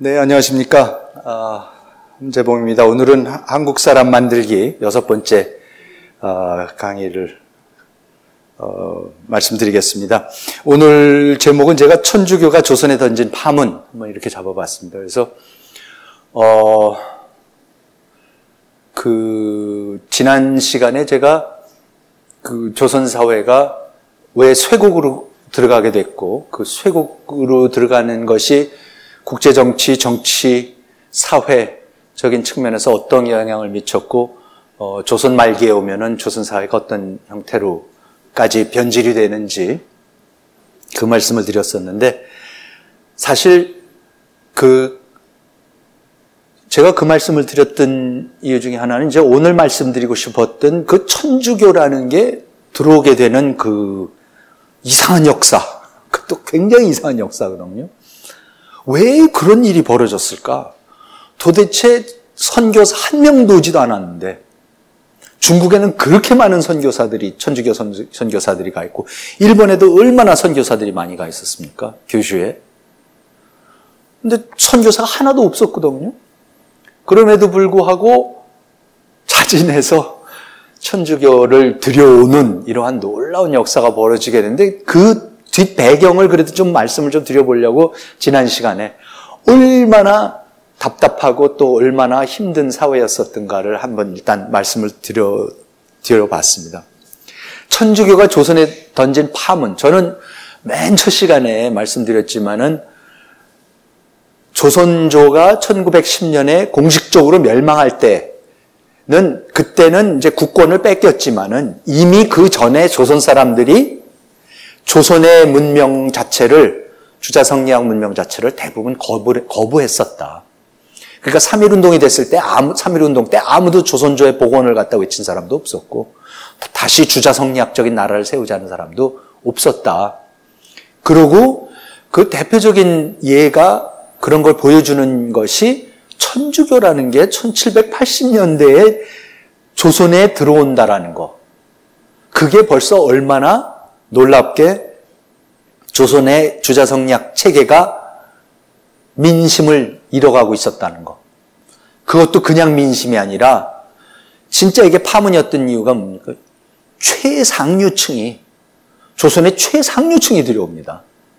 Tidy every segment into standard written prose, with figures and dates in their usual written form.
네, 안녕하십니까. 함재봉입니다. 오늘은 한국 사람 만들기 6번째 강의를 말씀드리겠습니다. 오늘 제목은 제가 천주교가 조선에 던진 파문 이렇게 잡아봤습니다. 그래서 지난 시간에 제가 조선 사회가 왜 쇠국으로 들어가게 됐고 그 쇠국으로 들어가는 것이 국제정치, 정치, 사회적인 측면에서 어떤 영향을 미쳤고 조선 말기에 오면은 조선 사회가 어떤 형태로까지 변질이 되는지 그 말씀을 드렸었는데, 사실 제가 그 말씀을 드렸던 이유 중에 하나는 이제 오늘 말씀드리고 싶었던 그 천주교라는 게 들어오게 되는 그 이상한 역사, 그것도 굉장히 이상한 역사거든요. 왜 그런 일이 벌어졌을까? 도대체 선교사 한 명도 오지도 않았는데 중국에는 그렇게 많은 선교사들이, 천주교 선교사들이 가 있고 일본에도 얼마나 선교사들이 많이 가 있었습니까? 교주에. 근데 선교사가 하나도 없었거든요. 그럼에도 불구하고 자진해서 천주교를 들여오는 이러한 놀라운 역사가 벌어지게 되는데, 그 뒷 배경을 그래도 좀 말씀을 좀 드려보려고 지난 시간에 얼마나 답답하고 또 얼마나 힘든 사회였었던가를 한번 일단 말씀을 드려봤습니다. 천주교가 조선에 던진 파문, 저는 맨 첫 시간에 말씀드렸지만은 조선조가 1910년에 공식적으로 멸망할 때는, 그때는 이제 국권을 뺏겼지만은 이미 그 전에 조선 사람들이 조선의 문명 자체를, 주자성리학 문명 자체를 대부분 거부했었다. 그러니까 3.1운동이 됐을 때, 3.1운동 때 아무도 조선조의 복원을 갖다 외친 사람도 없었고, 다시 주자성리학적인 나라를 세우자는 사람도 없었다. 그리고 그 대표적인 예가, 그런 걸 보여주는 것이 천주교라는 게 1780년대에 조선에 들어온다라는 거. 그게 벌써 얼마나 놀랍게 조선의 주자성리학 체계가 민심을 잃어가고 있었다는 거. 그것도 그냥 민심이 아니라 진짜 이게 파문이었던 이유가 뭡니까? 최상류층이, 조선의 최상류층이 들어옵니다.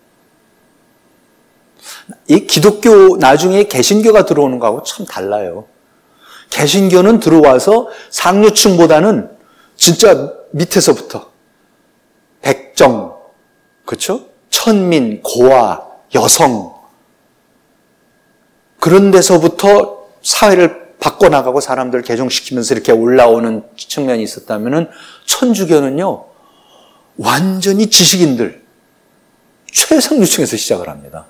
이 기독교, 나중에 개신교가 들어오는 거하고 참 달라요. 개신교는 들어와서 상류층보다는 진짜 밑에서부터 백정, 그렇죠? 천민, 고아, 여성, 그런 데서부터 사회를 바꿔나가고 사람들을 개종시키면서 이렇게 올라오는 측면이 있었다면은, 천주교는요 완전히 지식인들, 최상류층에서 시작을 합니다.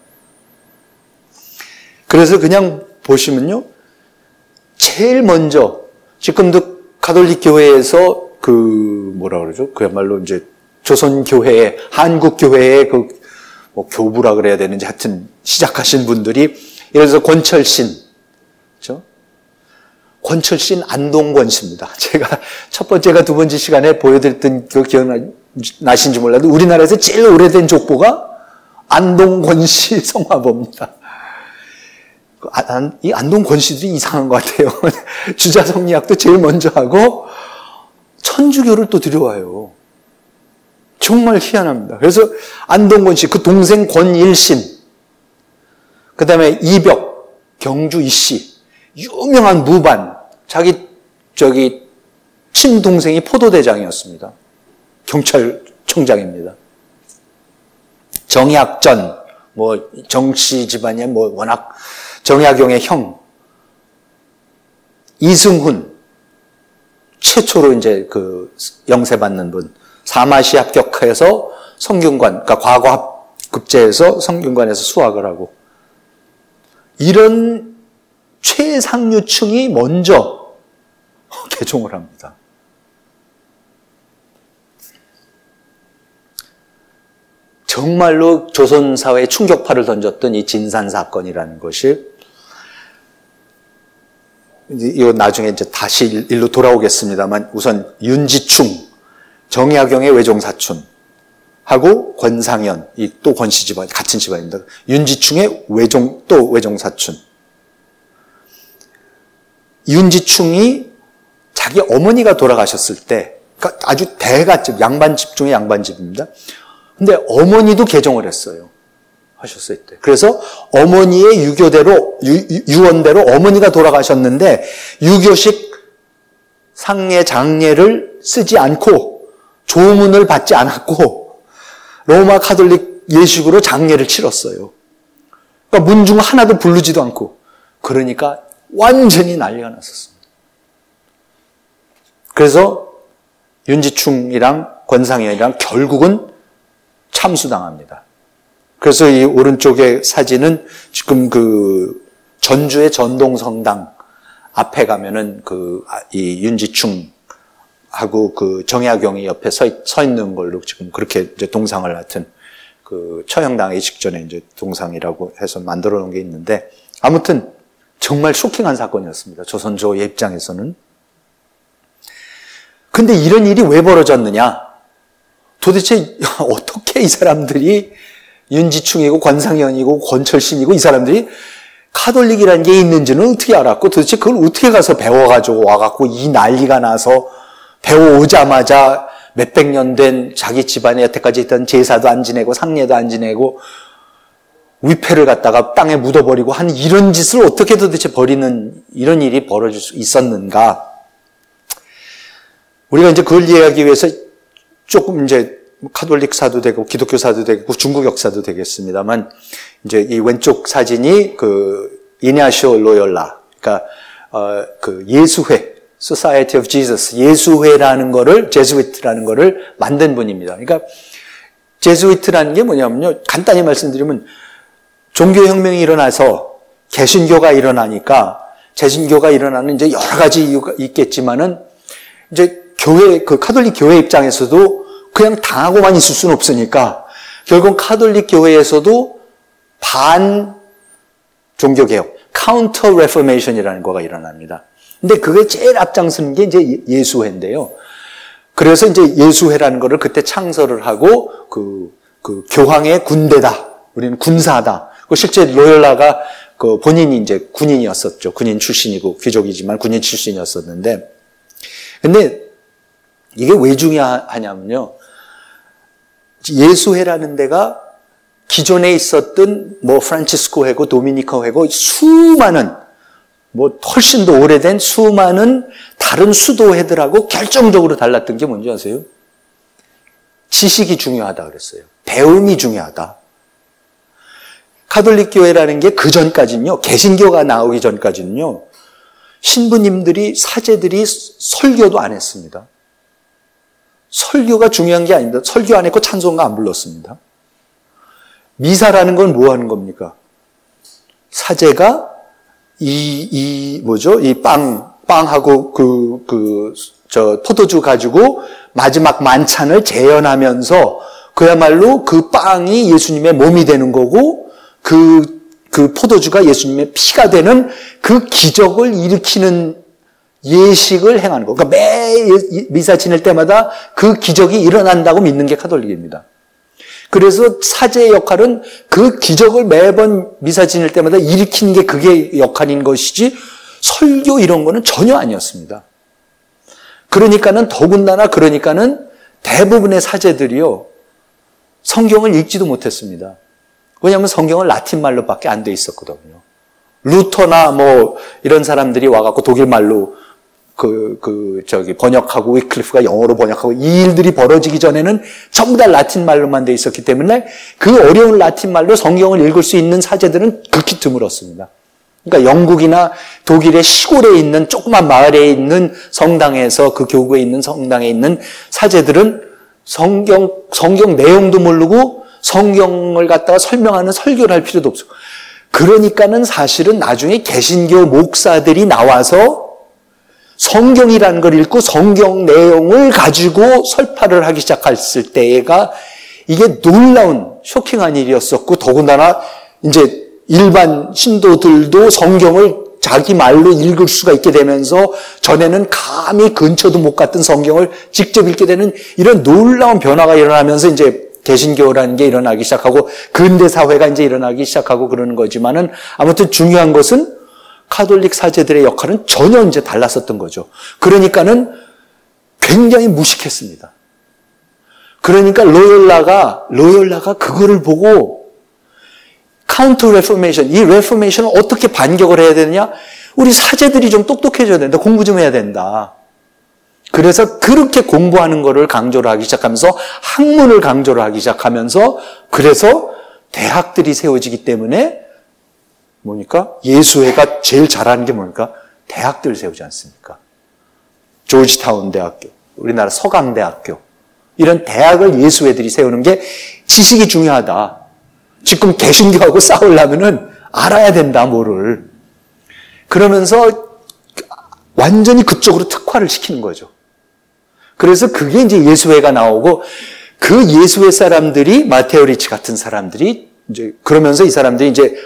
그래서 그냥 보시면요, 제일 먼저 지금도 가톨릭 교회에서 뭐라 그러죠? 그야말로 이제 조선교회의, 한국교회의 교부라 그래야 되는지 하여튼 시작하신 분들이, 예를 들어서 권철신, 그렇죠? 권철신 안동권 씨입니다. 제가 첫 번째가 두 번째 시간에 보여드렸던 그 기억나신지 몰라도 우리나라에서 제일 오래된 족보가 안동권 씨 성화보입니다. 이 안동권 씨들이 이상한 것 같아요. 주자성리학도 제일 먼저 하고 천주교를 또 들여와요. 정말 희한합니다. 그래서 안동권 씨, 그 동생 권일신, 그 다음에 이벽, 경주 이씨, 유명한 무반, 자기 친동생이 포도대장이었습니다. 경찰청장입니다. 정약전, 정씨 집안이 워낙, 정약용의 형, 이승훈, 최초로 이제 영세받는 분, 사마시 합격해서 성균관, 그러니까 과거 합급제에서 성균관에서 수학을 하고, 이런 최상류층이 먼저 개종을 합니다. 정말로 조선 사회에 충격파를 던졌던 이 진산 사건이라는 것이, 이거 나중에 이제 다시 일로 돌아오겠습니다만, 우선 윤지충, 정약용의 외종사촌, 하고 권상현, 이 또 권씨 집안, 같은 집안입니다. 윤지충의 또 외종사촌. 윤지충이 자기 어머니가 돌아가셨을 때, 그러니까 아주 대가집, 양반집 중에 양반집입니다. 근데 어머니도 개종을 했어요. 하셨을 때. 그래서 어머니의 유언대로 어머니가 돌아가셨는데, 유교식 상례, 장례를 쓰지 않고, 조문을 받지 않았고, 로마 카톨릭 예식으로 장례를 치렀어요. 그러니까 문중 하나도 부르지도 않고. 그러니까 완전히 난리가 났었습니다. 그래서 윤지충이랑 권상현이랑 결국은 참수당합니다. 그래서 이 오른쪽의 사진은 지금 그 전주의 전동성당 앞에 가면은 이 윤지충하고 그 정약용이 옆에 서 있는 걸로 지금 그렇게 이제 동상을 하여튼 그 처형당하기 직전에 이제 동상이라고 해서 만들어 놓은 게 있는데 아무튼 정말 쇼킹한 사건이었습니다. 조선조의 입장에서는. 근데 이런 일이 왜 벌어졌느냐? 도대체 어떻게 이 사람들이 윤지충이고 권상현이고 권철신이고 이 사람들이 카톨릭이라는 게 있는지는 어떻게 알았고 도대체 그걸 어떻게 가서 배워가지고 와갖고 이 난리가 나서 배워오자마자 몇백 년 된 자기 집안에 여태까지 있던 제사도 안 지내고 상례도 안 지내고 위패를 갖다가 땅에 묻어버리고 한 이런 짓을 어떻게 도대체 벌이는 이런 일이 벌어질 수 있었는가? 우리가 이제 그걸 이해하기 위해서 조금 이제 카톨릭사도 되고 기독교사도 되고 중국 역사도 되겠습니다만 이제 이 왼쪽 사진이 그 이냐시오 로열라, 그러니까 그 예수회, Society of Jesus, 예수회라는 거를 제수이트라는 거를 만든 분입니다. 그러니까 제수이트라는 게 뭐냐면요, 간단히 말씀드리면 종교혁명이 일어나서 개신교가 일어나니까 개신교가 일어나는 이제 여러 가지 이유가 있겠지만은 이제 그 카톨릭 교회 입장에서도 그냥 당하고만 있을 수는 없으니까 결국 카톨릭 교회에서도 반 종교개혁, 카운터 레포메이션이라는 거가 일어납니다. 근데 그게 제일 앞장서는 게 이제 예수회인데요. 그래서 이제 예수회라는 거를 그때 창설을 하고 그 교황의 군대다. 우리는 군사다. 실제 로열라가 그 본인이 이제 군인이었었죠. 군인 출신이고 귀족이지만 군인 출신이었었는데, 근데 이게 왜 중요하냐면요. 예수회라는 데가 기존에 있었던 뭐 프란치스코 회고 도미니카 회고 수많은 뭐 훨씬 더 오래된 수많은 다른 수도회들하고 결정적으로 달랐던 게 뭔지 아세요? 지식이 중요하다 그랬어요. 배움이 중요하다. 카톨릭 교회라는 게 그 전까지는요, 개신교가 나오기 전까지는요, 신부님들이, 사제들이 설교도 안 했습니다. 설교가 중요한 게 아닙니다. 설교 안 했고 찬송가 안 불렀습니다. 미사라는 건 뭐 하는 겁니까? 사제가 이 빵하고 포도주 가지고 마지막 만찬을 재현하면서 그야말로 그 빵이 예수님의 몸이 되는 거고 그 포도주가 예수님의 피가 되는 그 기적을 일으키는 예식을 행하는 거. 그러니까 매 미사 지낼 때마다 그 기적이 일어난다고 믿는 게 카톨릭입니다. 그래서 사제의 역할은 그 기적을 매번 미사 지낼 때마다 일으키는 게 그게 역할인 것이지 설교 이런 거는 전혀 아니었습니다. 그러니까는 대부분의 사제들이요, 성경을 읽지도 못했습니다. 왜냐하면 성경은 라틴 말로밖에 안 돼 있었거든요. 루터나 뭐 이런 사람들이 와갖고 독일 말로 번역하고 위클리프가 영어로 번역하고 이 일들이 벌어지기 전에는 전부 다 라틴 말로만 돼 있었기 때문에 그 어려운 라틴 말로 성경을 읽을 수 있는 사제들은 극히 드물었습니다. 그러니까 영국이나 독일의 시골에 있는 조그만 마을에 있는 성당에서 그 교구에 있는 성당에 있는 사제들은 성경 내용도 모르고 성경을 갖다가 설명하는 설교를 할 필요도 없어요. 그러니까는 사실은 나중에 개신교 목사들이 나와서 성경이라는 걸 읽고 성경 내용을 가지고 설파를 하기 시작했을 때가 이게 놀라운 쇼킹한 일이었었고, 더군다나 이제 일반 신도들도 성경을 자기 말로 읽을 수가 있게 되면서 전에는 감히 근처도 못 갔던 성경을 직접 읽게 되는 이런 놀라운 변화가 일어나면서 이제 개신교라는 게 일어나기 시작하고 근대 사회가 이제 일어나기 시작하고 그러는 거지만은 아무튼 중요한 것은 카톨릭 사제들의 역할은 전혀 이제 달랐었던 거죠. 그러니까는 굉장히 무식했습니다. 그러니까 로열라가 그거를 보고 카운터 레포메이션, 이 레포메이션을 어떻게 반격을 해야 되느냐? 우리 사제들이 좀 똑똑해져야 된다. 공부 좀 해야 된다. 그래서 그렇게 공부하는 거를 강조를 하기 시작하면서 학문을 강조를 하기 시작하면서 그래서 대학들이 세워지기 때문에 뭡니까? 예수회가 제일 잘하는 게 뭡니까? 대학들을 세우지 않습니까? 조지타운 대학교, 우리나라 서강대학교 이런 대학을 예수회들이 세우는 게 지식이 중요하다. 지금 개신교하고 싸우려면은 알아야 된다, 뭐를. 그러면서 완전히 그쪽으로 특화를 시키는 거죠. 그래서 그게 이제 예수회가 나오고 그 예수회 사람들이 마테오 리치 같은 사람들이 이제 그러면서 이 사람들이 이제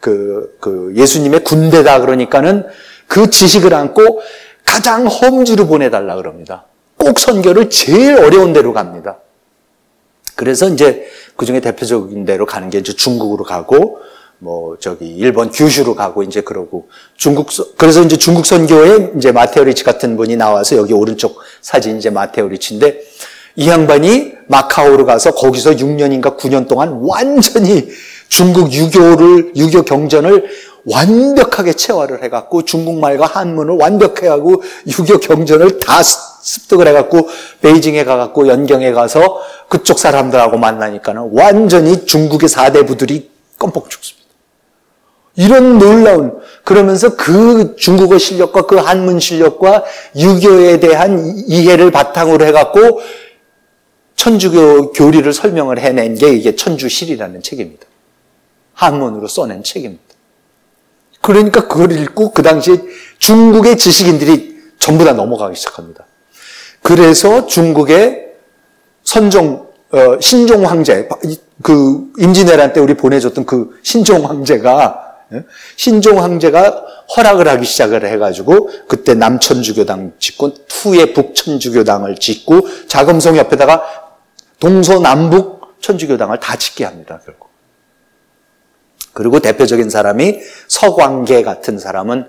그 예수님의 군대다 그러니까는 그 지식을 안고 가장 험지로 보내달라 그럽니다. 꼭 선교를 제일 어려운 데로 갑니다. 그래서 이제 그 중에 대표적인 데로 가는 게 이제 중국으로 가고 일본 규슈로 가고 이제 그러고 그래서 이제 중국 선교에 이제 마테오 리치 같은 분이 나와서 여기 오른쪽 사진 이제 마테오 리치인데 이 양반이 마카오로 가서 거기서 6년인가 9년 동안 완전히 중국 유교 경전을 완벽하게 체화를 해갖고 중국말과 한문을 완벽하게 하고 유교 경전을 다 습득을 해갖고 베이징에 가갖고 연경에 가서 그쪽 사람들하고 만나니까는 완전히 중국의 4대 부들이 껌뻑 죽습니다. 이런 놀라운, 그러면서 그 중국어 실력과 그 한문 실력과 유교에 대한 이해를 바탕으로 해갖고 천주교 교리를 설명을 해낸 게 이게 천주실이라는 책입니다. 한문으로 써낸 책입니다. 그러니까 그걸 읽고 그 당시에 중국의 지식인들이 전부 다 넘어가기 시작합니다. 그래서 중국의 신종 황제, 그 임진왜란 때 우리 보내줬던 그 신종 황제가 허락을 하기 시작을 해가지고 그때 남천주교당 짓고 후에 북천주교당을 짓고 자금성 옆에다가 동서남북 천주교당을 다 짓게 합니다. 결국. 그리고 대표적인 사람이 서광계 같은 사람은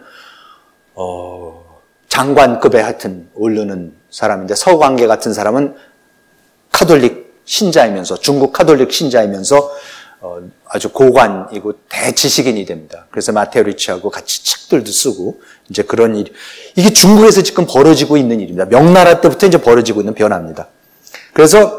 장관급에 하여튼 오르는 사람인데 서광계 같은 사람은 카톨릭 신자이면서 중국 카톨릭 신자이면서 아주 고관이고 대지식인이 됩니다. 그래서 마테오 리치하고 같이 책들도 쓰고 이제 그런 일, 이게 중국에서 지금 벌어지고 있는 일입니다. 명나라 때부터 이제 벌어지고 있는 변화입니다. 그래서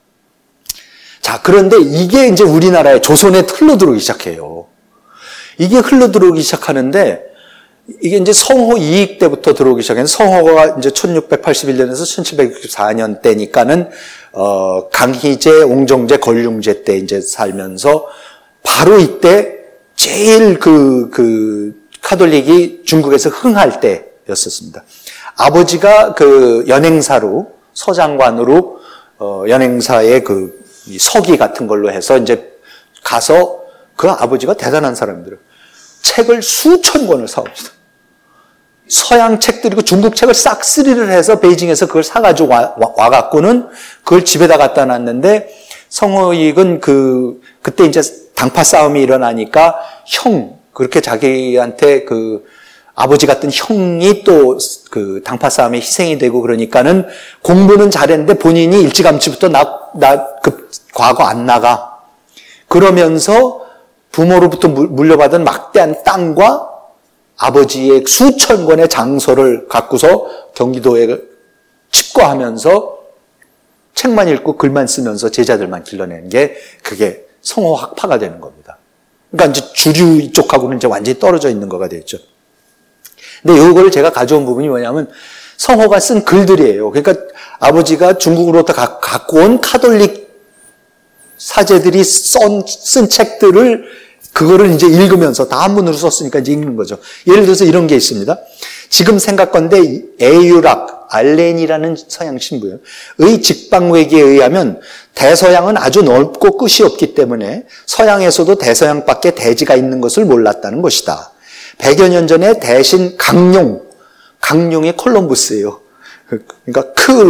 그런데 이게 이제 우리나라의 조선에 흘러들어오기 시작해요. 이게 흘러들어오기 시작하는데 이게 이제 성호 이익 때부터 들어오기 시작했는데 성호가 이제 1681년에서 1764년 때니까는 강희제, 옹정제, 걸륭제 때 이제 살면서 바로 이때 제일 그 카톨릭이 중국에서 흥할 때였었습니다. 아버지가 그 연행사로 서장관으로 연행사의 그 서기 같은 걸로 해서 이제 가서 그 아버지가 대단한 사람들은 책을 수천 권을 사옵니다. 서양 책들이고 중국 책을 싹쓸이를 해서 베이징에서 그걸 사가지고 와갖고는 그걸 집에다 갖다 놨는데 성호익은 그때 이제 당파 싸움이 일어나니까 그렇게 자기한테 그 아버지 같은 형이 또 그 당파 싸움에 희생이 되고 그러니까는 공부는 잘했는데 본인이 일찌감치부터 그 과거 안 나가. 그러면서 부모로부터 물려받은 막대한 땅과 아버지의 수천 권의 장서를 갖고서 경기도에 칩거하면서 책만 읽고 글만 쓰면서 제자들만 길러내는 게 그게 성호 학파가 되는 겁니다. 그러니까 이제 주류 이쪽하고는 이제 완전히 떨어져 있는 거가 되죠. 근데 이걸 제가 가져온 부분이 뭐냐면 성호가 쓴 글들이에요. 그러니까 아버지가 중국으로부터 갖고 온 카톨릭 사제들이 쓴 책들을 그거를 이제 읽으면서 다 한문으로 썼으니까 이제 읽는 거죠. 예를 들어서 이런 게 있습니다. 지금 생각건데 에유락 알렌이라는 서양 신부의 직방외기에 의하면 대서양은 아주 넓고 끝이 없기 때문에 서양에서도 대서양밖에 대지가 있는 것을 몰랐다는 것이다. 100여 년 전에 대신 강룡이 콜럼부스예요. 그러니까 크롱,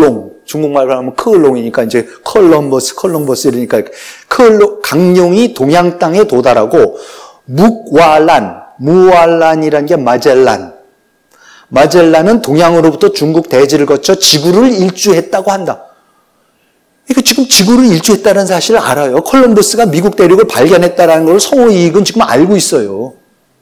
중국말로 하면 크을롱이니까 이제 컬럼버스 이러니까 강룡이 동양 땅에 도달하고 무알란이라는 게 마젤란은 동양으로부터 중국 대지를 거쳐 지구를 일주했다고 한다. 이거 지금 지구를 일주했다는 사실을 알아요. 콜럼버스가 미국 대륙을 발견했다는 걸 성호 이익은 지금 알고 있어요.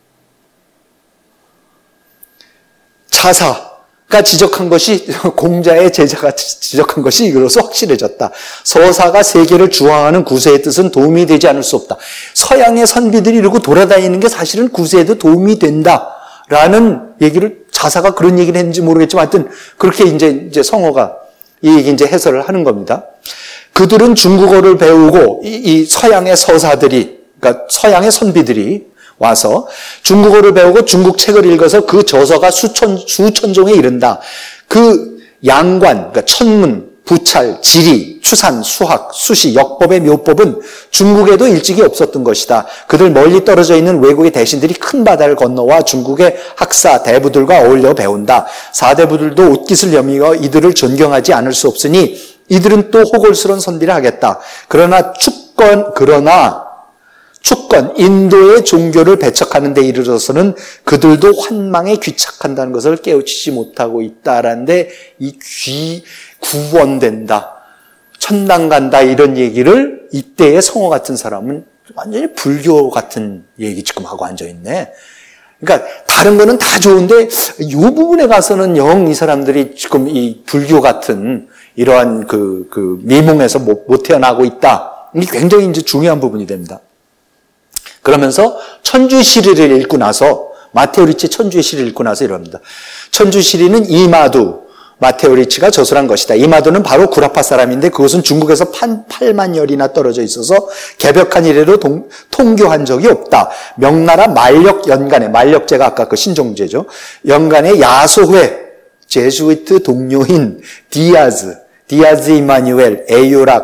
자사가 지적한 것이, 공자의 제자가 지적한 것이 이로써 확실해졌다. 서사가 세계를 주황하는 구세의 뜻은 도움이 되지 않을 수 없다. 서양의 선비들이 이러고 돌아다니는 게 사실은 구세에도 도움이 된다라는 얘기를, 자사가 그런 얘기를 했는지 모르겠지만 하여튼 그렇게 이제 성호가 이 얘기 이제 해설을 하는 겁니다. 그들은 중국어를 배우고 이 서양의 서사들이, 그러니까 서양의 선비들이 와서 중국어를 배우고 중국 책을 읽어서 그 저서가 수천 종에 이른다. 그 양관, 그러니까 천문, 부찰, 지리, 추산, 수학, 수시, 역법의 묘법은 중국에도 일찍이 없었던 것이다. 그들 멀리 떨어져 있는 외국의 대신들이 큰 바다를 건너와 중국의 학사, 대부들과 어울려 배운다. 사대부들도 옷깃을 여미어 이들을 존경하지 않을 수 없으니 이들은 또 호골스러운 선비를 하겠다. 그러나 축권, 인도의 종교를 배척하는 데 이르러서는 그들도 환망에 귀착한다는 것을 깨우치지 못하고 있다라는데 이 구원된다, 천당 간다 이런 얘기를 이때의 성호 같은 사람은 완전히 불교 같은 얘기 지금 하고 앉아있네. 그러니까 다른 거는 다 좋은데 이 부분에 가서는 영 이 사람들이 지금 이 불교 같은 이러한 그 미몽에서 못 태어나고 있다. 이게 굉장히 이제 중요한 부분이 됩니다. 그러면서 천주시리를 읽고 나서, 마테오 리치 천주의 시를 읽고 나서 이럽니다. 천주시리는 이마두, 마테오 리치가 저술한 것이다. 이마두는 바로 구라파 사람인데 그것은 중국에서 8만여리나 떨어져 있어서 개벽한 이래로 통교한 적이 없다. 명나라 만력 연간에, 만력제가 아까 그 신종제죠. 연간에 야소회, 제수이트 동료인 디아즈 이마뉴엘, 에유락,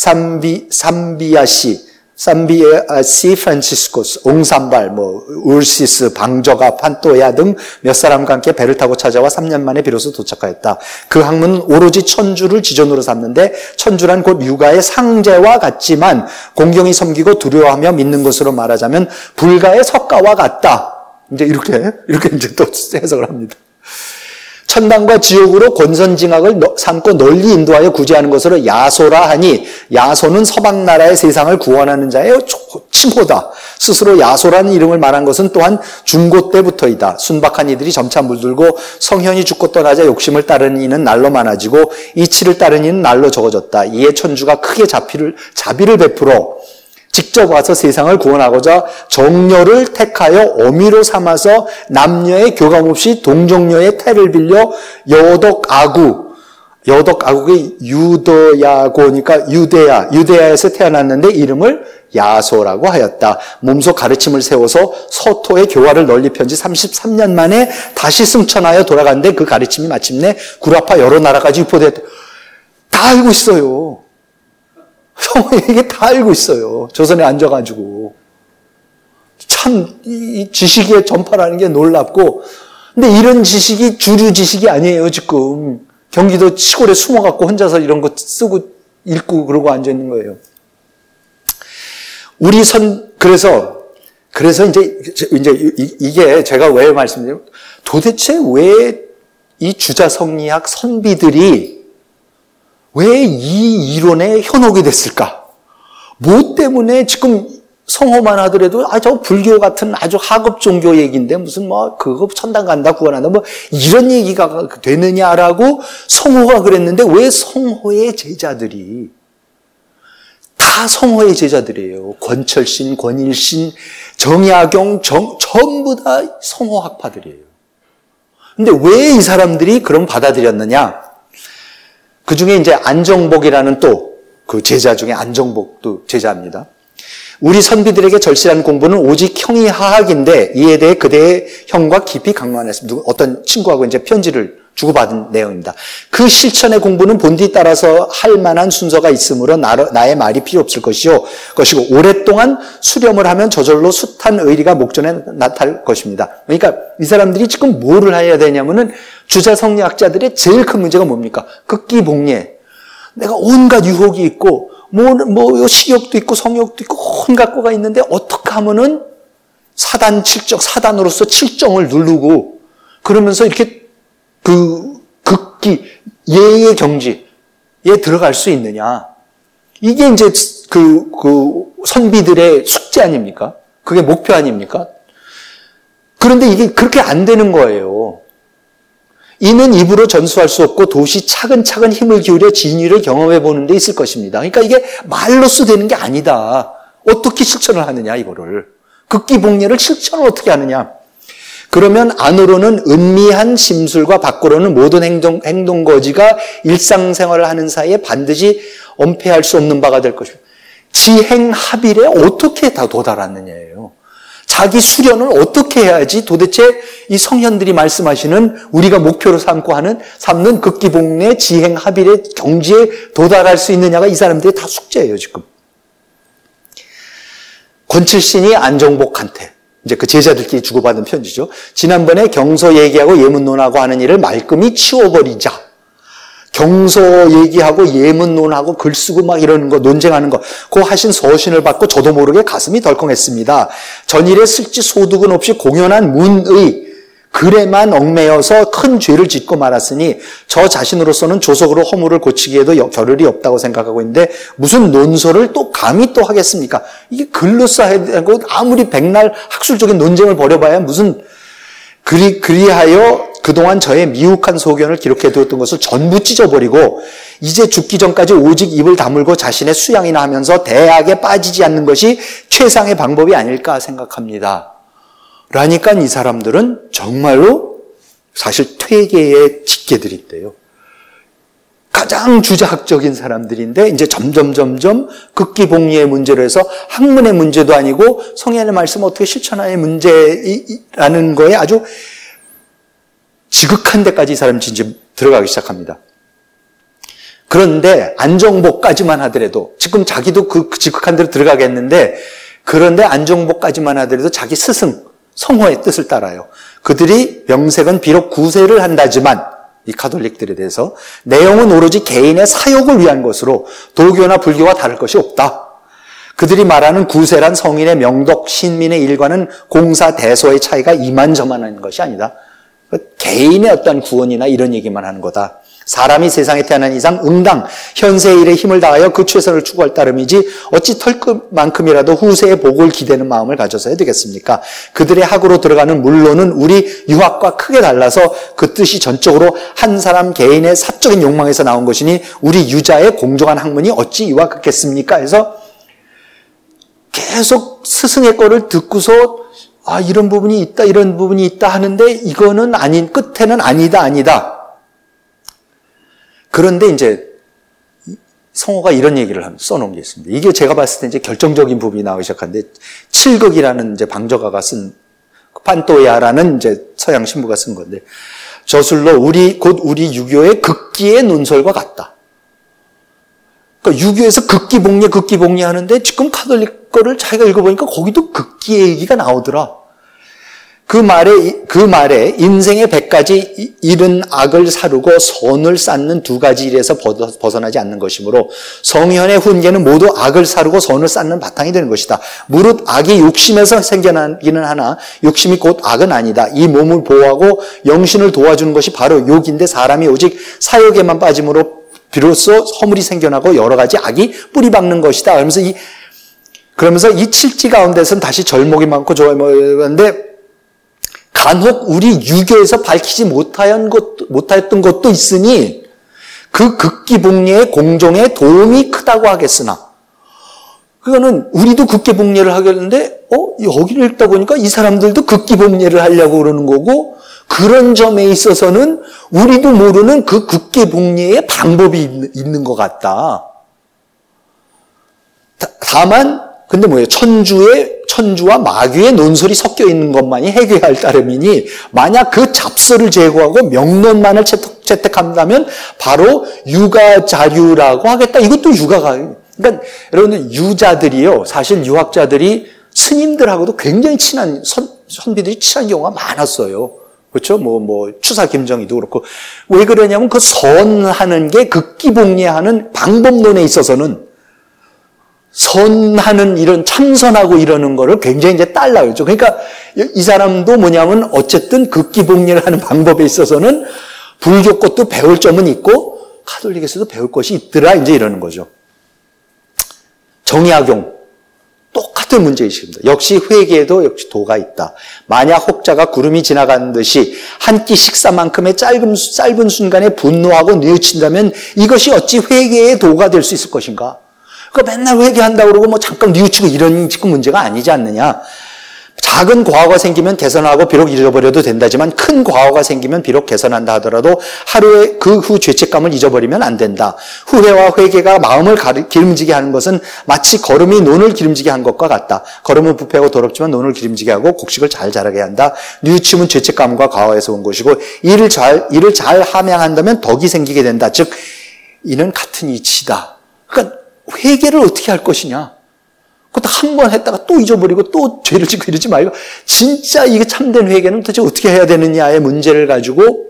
삼비아시 프란치스코스, 옹산발, 울시스, 방저가, 판토야 등 몇 사람과 함께 배를 타고 찾아와 3년 만에 비로소 도착하였다. 그 학문은 오로지 천주를 지존으로 삼는데 천주란 곧 유가의 상제와 같지만 공경이 섬기고 두려워하며 믿는 것으로 말하자면 불가의 석가와 같다. 이제 이렇게 이제 또 해석을 합니다. 천당과 지옥으로 권선징악을 삼고 널리 인도하여 구제하는 것으로 야소라 하니, 야소는 서방 나라의 세상을 구원하는 자의 칭호다. 스스로 야소라는 이름을 말한 것은 또한 중고 때부터이다. 순박한 이들이 점차 물들고 성현이 죽고 떠나자 욕심을 따르는 이는 날로 많아지고 이치를 따르는 이는 날로 적어졌다. 이에 천주가 크게 자비를 베풀어 직접 와서 세상을 구원하고자 정녀를 택하여 어미로 삼아서 남녀의 교감 없이 동정녀의 태를 빌려 여덕아국이 유더야고니까 유대야에서 태어났는데 이름을 야소라고 하였다. 몸소 가르침을 세워서 서토의 교화를 널리 펴지 33년 만에 다시 승천하여 돌아갔는데 그 가르침이 마침내 구라파 여러 나라까지 유포됐다. 다 알고 있어요. 성호에게 다 알고 있어요. 조선에 앉아가지고. 참, 이 지식의 전파라는 게 놀랍고, 근데 이런 지식이 주류 지식이 아니에요, 지금. 경기도 시골에 숨어갖고 혼자서 이런 거 쓰고, 읽고 그러고 앉아있는 거예요. 그래서 이제 이게 제가 왜 말씀드리면, 도대체 왜 이 주자성리학 선비들이 왜 이 이론에 현혹이 됐을까? 뭐 때문에 지금 성호만 하더라도 저 불교 같은 아주 하급 종교 얘기인데 무슨 그거 천당 간다 구원한다 이런 얘기가 되느냐라고 성호가 그랬는데 왜 성호의 제자들이 다 성호의 제자들이에요. 권철신, 권일신, 정약용 전부 다 성호 학파들이에요. 근데 왜 이 사람들이 그럼 받아들였느냐? 그 중에 이제 안정복이라는 또 그 제자 중에 안정복도 제자입니다. 우리 선비들에게 절실한 공부는 오직 형이하학인데 이에 대해 그대의 형과 깊이 강론했습니다. 어떤 친구하고 이제 편지를 주고받은 내용입니다. 그 실천의 공부는 본디 따라서 할 만한 순서가 있으므로 나의 말이 필요 없을 것이고 오랫동안 수렴을 하면 저절로 숱한 의리가 목전에 나타날 것입니다. 그러니까 이 사람들이 지금 뭐를 해야 되냐면은 주자성리학자들의 제일 큰 문제가 뭡니까? 극기복례. 내가 온갖 유혹이 있고 식욕도 있고 성욕도 있고 온갖 거가 있는데 어떻게 하면은 사단으로서 칠정을 누르고 그러면서 이렇게 극기 예의 경지에 들어갈 수 있느냐. 이게 이제 선비들의 숙제 아닙니까? 그게 목표 아닙니까? 그런데 이게 그렇게 안 되는 거예요. 이는 입으로 전수할 수 없고 도시 차근차근 힘을 기울여 진리를 경험해 보는 데 있을 것입니다. 그러니까 이게 말로써 되는 게 아니다. 어떻게 실천을 하느냐 이거를. 극기복례를 실천을 어떻게 하느냐. 그러면 안으로는 은미한 심술과 밖으로는 모든 행동거지가 일상생활을 하는 사이에 반드시 엄폐할 수 없는 바가 될 것입니다. 지행합일에 어떻게 다 도달하느냐예요. 자기 수련을 어떻게 해야지 도대체 이 성현들이 말씀하시는 우리가 목표로 삼는 극기복례 지행합일의 경지에 도달할 수 있느냐가 이 사람들의 다 숙제예요, 지금. 권칠신이 안정복한테 이제 그 제자들끼리 주고받은 편지죠. 지난번에 경서 얘기하고 예문론하고 하는 일을 말끔히 치워버리자. 경서 얘기하고 예문론하고 글 쓰고 막 이러는 거, 논쟁하는 거, 그 하신 서신을 받고 저도 모르게 가슴이 덜컹했습니다. 전일에 쓸지 소득은 없이 공연한 문의 글에만 얽매여서 큰 죄를 짓고 말았으니 저 자신으로서는 조속으로 허물을 고치기에도 겨를이 없다고 생각하고 있는데 무슨 논설을 또 감히 또 하겠습니까? 이게 글로 써야 되고 아무리 백날 학술적인 논쟁을 벌여봐야 무슨 그리하여 그동안 저의 미혹한 소견을 기록해 두었던 것을 전부 찢어버리고 이제 죽기 전까지 오직 입을 다물고 자신의 수양이나 하면서 대악에 빠지지 않는 것이 최상의 방법이 아닐까 생각합니다. 라니까 이 사람들은 정말로 사실 퇴계의 직계들인데요. 가장 주자학적인 사람들인데 이제 점점 극기복리의 문제로 해서 학문의 문제도 아니고 성현의 말씀을 어떻게 실천하는 문제라는 거에 아주 지극한 데까지 이 사람이 이제 들어가기 시작합니다. 그런데 안정복까지만 하더라도 지금 자기도 그 지극한 데로 들어가겠는데 그런데 안정복까지만 하더라도 자기 스승 성호의 뜻을 따라요. 그들이 명색은 비록 구세를 한다지만 이 가톨릭들에 대해서 내용은 오로지 개인의 사욕을 위한 것으로 도교나 불교와 다를 것이 없다. 그들이 말하는 구세란 성인의 명덕, 신민의 일과는 공사대소의 차이가 이만저만한 것이 아니다. 개인의 어떤 구원이나 이런 얘기만 하는 거다. 사람이 세상에 태어난 이상 응당 현세의 일에 힘을 다하여 그 최선을 추구할 따름이지 어찌 털끝만큼이라도 후세의 복을 기대는 마음을 가져서야 되겠습니까? 그들의 학으로 들어가는 물론은 우리 유학과 크게 달라서 그 뜻이 전적으로 한 사람 개인의 사적인 욕망에서 나온 것이니 우리 유자의 공정한 학문이 어찌 이와 같겠습니까? 해서 계속 스승의 거를 듣고서 이런 부분이 있다 하는데 이거는 끝에는 아니다. 그런데 이제 성호가 이런 얘기를 써놓은 게 있습니다. 이게 제가 봤을 때 이제 결정적인 부분이 나오기 시작하는데 칠극이라는 이제 방저가가 쓴 판토야라는 이제 서양 신부가 쓴 건데 저술로 곧 우리 유교의 극기의 논설과 같다. 그러니까 유교에서 극기복리 하는데 지금 카톨릭 거를 자기가 읽어보니까 거기도 극기의 얘기가 나오더라. 그 말에 인생의 100가지 일은 악을 사르고 선을 쌓는 2가지 일에서 벗어나지 않는 것이므로 성현의 훈계는 모두 악을 사르고 선을 쌓는 바탕이 되는 것이다. 무릇 악이 욕심에서 생겨나기는 하나 욕심이 곧 악은 아니다. 이 몸을 보호하고 영신을 도와주는 것이 바로 욕인데 사람이 오직 사욕에만 빠짐으로 비로소 허물이 생겨나고 여러 가지 악이 뿌리박는 것이다. 그러면서 이 칠지 가운데서는 다시 절목이 많고 좋아하는데 간혹 우리 유교에서 밝히지 못하였던 것도 있으니 그 극기복례의 공정에 도움이 크다고 하겠으나 그거는 우리도 극기복례를 하겠는데 여기를 읽다 보니까 이 사람들도 극기복례를 하려고 그러는 거고 그런 점에 있어서는 우리도 모르는 그 극기복례의 방법이 있는 것 같다. 다만 근데 뭐예요? 천주와 마귀의 논설이 섞여 있는 것만이 해결할 따름이니 만약 그 잡설을 제거하고 명론만을 채택한다면 바로 유가자류라고 하겠다. 이것도 그러니까 여러분들 유자들이요. 사실 유학자들이 스님들하고도 굉장히 친한 선비들이 친한 경우가 많았어요. 그렇죠? 추사 김정희도 그렇고. 왜 그러냐면 그 선하는 게 극기복리하는 방법론에 있어서는 선하는 이런 참선하고 이러는 거를 굉장히 이제 딸라그랬죠. 그러니까 이 사람도 뭐냐면 어쨌든 극기복리를 하는 방법에 있어서는 불교 것도 배울 점은 있고 가톨릭에서도 배울 것이 있더라 이제 이러는 거죠. 정약용 똑같은 문제의식입니다. 역시 회계에도 역시 도가 있다. 만약 혹자가 구름이 지나가는 듯이 한 끼 식사만큼의 짧은 순간에 분노하고 뉘우친다면 이것이 어찌 회계의 도가 될 수 있을 것인가? 그러니까 맨날 회개한다고 그러고 잠깐 뉘우치고 이런 지금 문제가 아니지 않느냐. 작은 과오가 생기면 개선하고 비록 잊어버려도 된다지만 큰 과오가 생기면 비록 개선한다 하더라도 하루에 그 후 죄책감을 잊어버리면 안 된다. 후회와 회개가 마음을 기름지게 하는 것은 마치 걸음이 논을 기름지게 한 것과 같다. 걸음은 부패하고 더럽지만 논을 기름지게 하고 곡식을 잘 자라게 한다. 뉘우침은 죄책감과 과오에서 온 것이고 이를 잘 함양한다면 덕이 생기게 된다. 즉 이는 같은 이치다. 그러니까 회개를 어떻게 할 것이냐. 그것도 한 번 했다가 또 잊어버리고 또 죄를 짓고 이러지 말고 진짜 이게 참된 회개는 도대체 어떻게 해야 되느냐의 문제를 가지고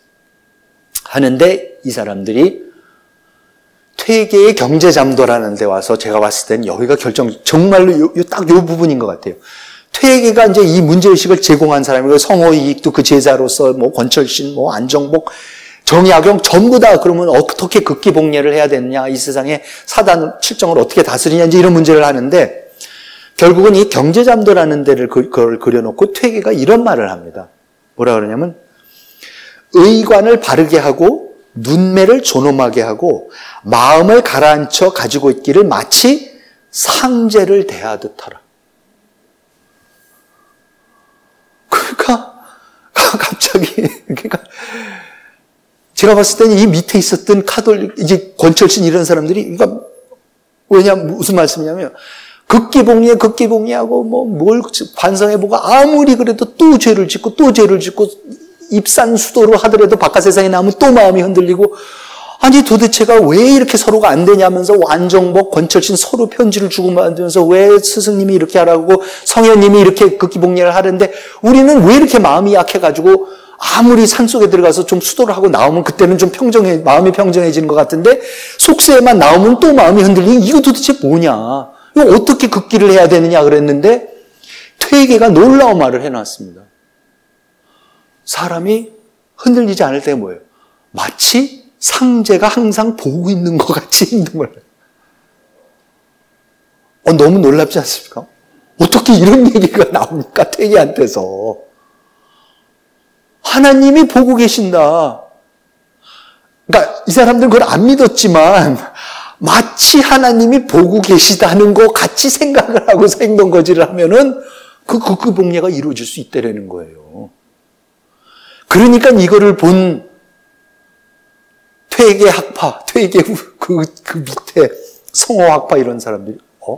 하는데 이 사람들이 퇴계의 경제잠도라는 데 와서 제가 봤을 때는 여기가 정말로 딱 요 부분인 것 같아요. 퇴계가 이제 이 문제의식을 제공한 사람이고 성호이익도 그 제자로서 권철신, 안정복, 정약용 전부 다 그러면 어떻게 극기복례를 해야 되느냐, 이 세상에 사단 칠정을 어떻게 다스리냐 이제 이런 문제를 하는데 결국은 이 경제잠도라는 데를 그걸 그려놓고 퇴계가 이런 말을 합니다. 뭐라 그러냐면 의관을 바르게 하고 눈매를 존엄하게 하고 마음을 가라앉혀 가지고 있기를 마치 상제를 대하듯 하라. 그러니까 갑자기 제가 봤을 때는 이 밑에 있었던 카톨릭, 이제 권철신 이런 사람들이, 그러니까, 무슨 말씀이냐면, 극기복리하고, 뭘 반성해보고, 아무리 그래도 또 죄를 짓고, 입산수도로 하더라도 바깥 세상에 나오면 또 마음이 흔들리고, 아니 도대체가 왜 이렇게 서로가 안 되냐면서 안정복, 권철신 서로 편지를 주고받으면서 왜 스승님이 이렇게 하라고 성현님이 이렇게 극기복리를 하는데 우리는 왜 이렇게 마음이 약해가지고 아무리 산속에 들어가서 좀 수도를 하고 나오면 그때는 좀 마음이 평정해지는 것 같은데 속세에만 나오면 또 마음이 흔들리는 이거 도대체 뭐냐. 이거 어떻게 극기를 해야 되느냐 그랬는데 퇴계가 놀라운 말을 해놨습니다. 사람이 흔들리지 않을 때 뭐예요? 마치 상제가 항상 보고 있는 것 같이 행동을 해요. 너무 놀랍지 않습니까? 어떻게 이런 얘기가 나옵니까? 퇴계한테서. 하나님이 보고 계신다. 그러니까 이 사람들은 그걸 안 믿었지만 마치 하나님이 보고 계시다는 거 같이 생각을 하고 행동거지를 하면은 그 극기복례가 이루어질 수 있다라는 거예요. 그러니까 이거를 본 퇴계 학파, 퇴계 그 밑에 성호 학파 이런 사람들이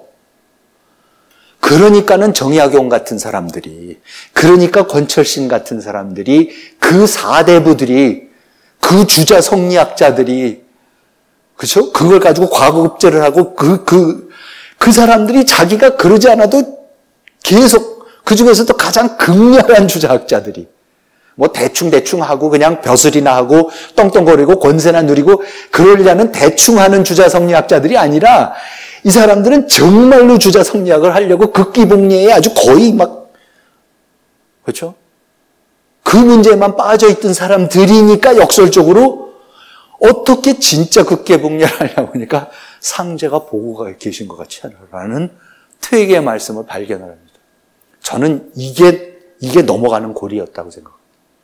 그러니까는 정약용 같은 사람들이, 그러니까 권철신 같은 사람들이, 그 사대부들이, 그 주자 성리학자들이, 그렇죠? 그걸 가지고 과거급제를 하고 그 사람들이 자기가 그러지 않아도 계속 그 중에서도 가장 극렬한 주자학자들이 대충 하고 그냥 벼슬이나 하고 떵떵거리고 권세나 누리고 그러려는 대충 하는 주자 성리학자들이 아니라 이 사람들은 정말로 주자 성리학을 하려고 극기복례에 아주 거의 그렇죠? 그 문제에만 빠져있던 사람들이니까 역설적으로 어떻게 진짜 극기복례를 하려고 하니까 상제가 보고 계신 것 같지 않아라는 퇴계의 말씀을 발견을 합니다. 저는 이게 넘어가는 고리였다고 생각합니다.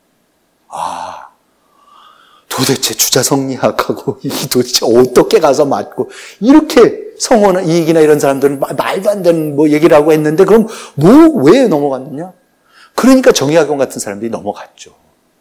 도대체 주자 성리학하고 이게 도대체 어떻게 가서 맞고 이렇게 성호나 이익이나 이런 사람들은 말도 안 되는 얘기를 하고 했는데 그럼 왜 넘어갔느냐? 그러니까 정약용 같은 사람들이 넘어갔죠.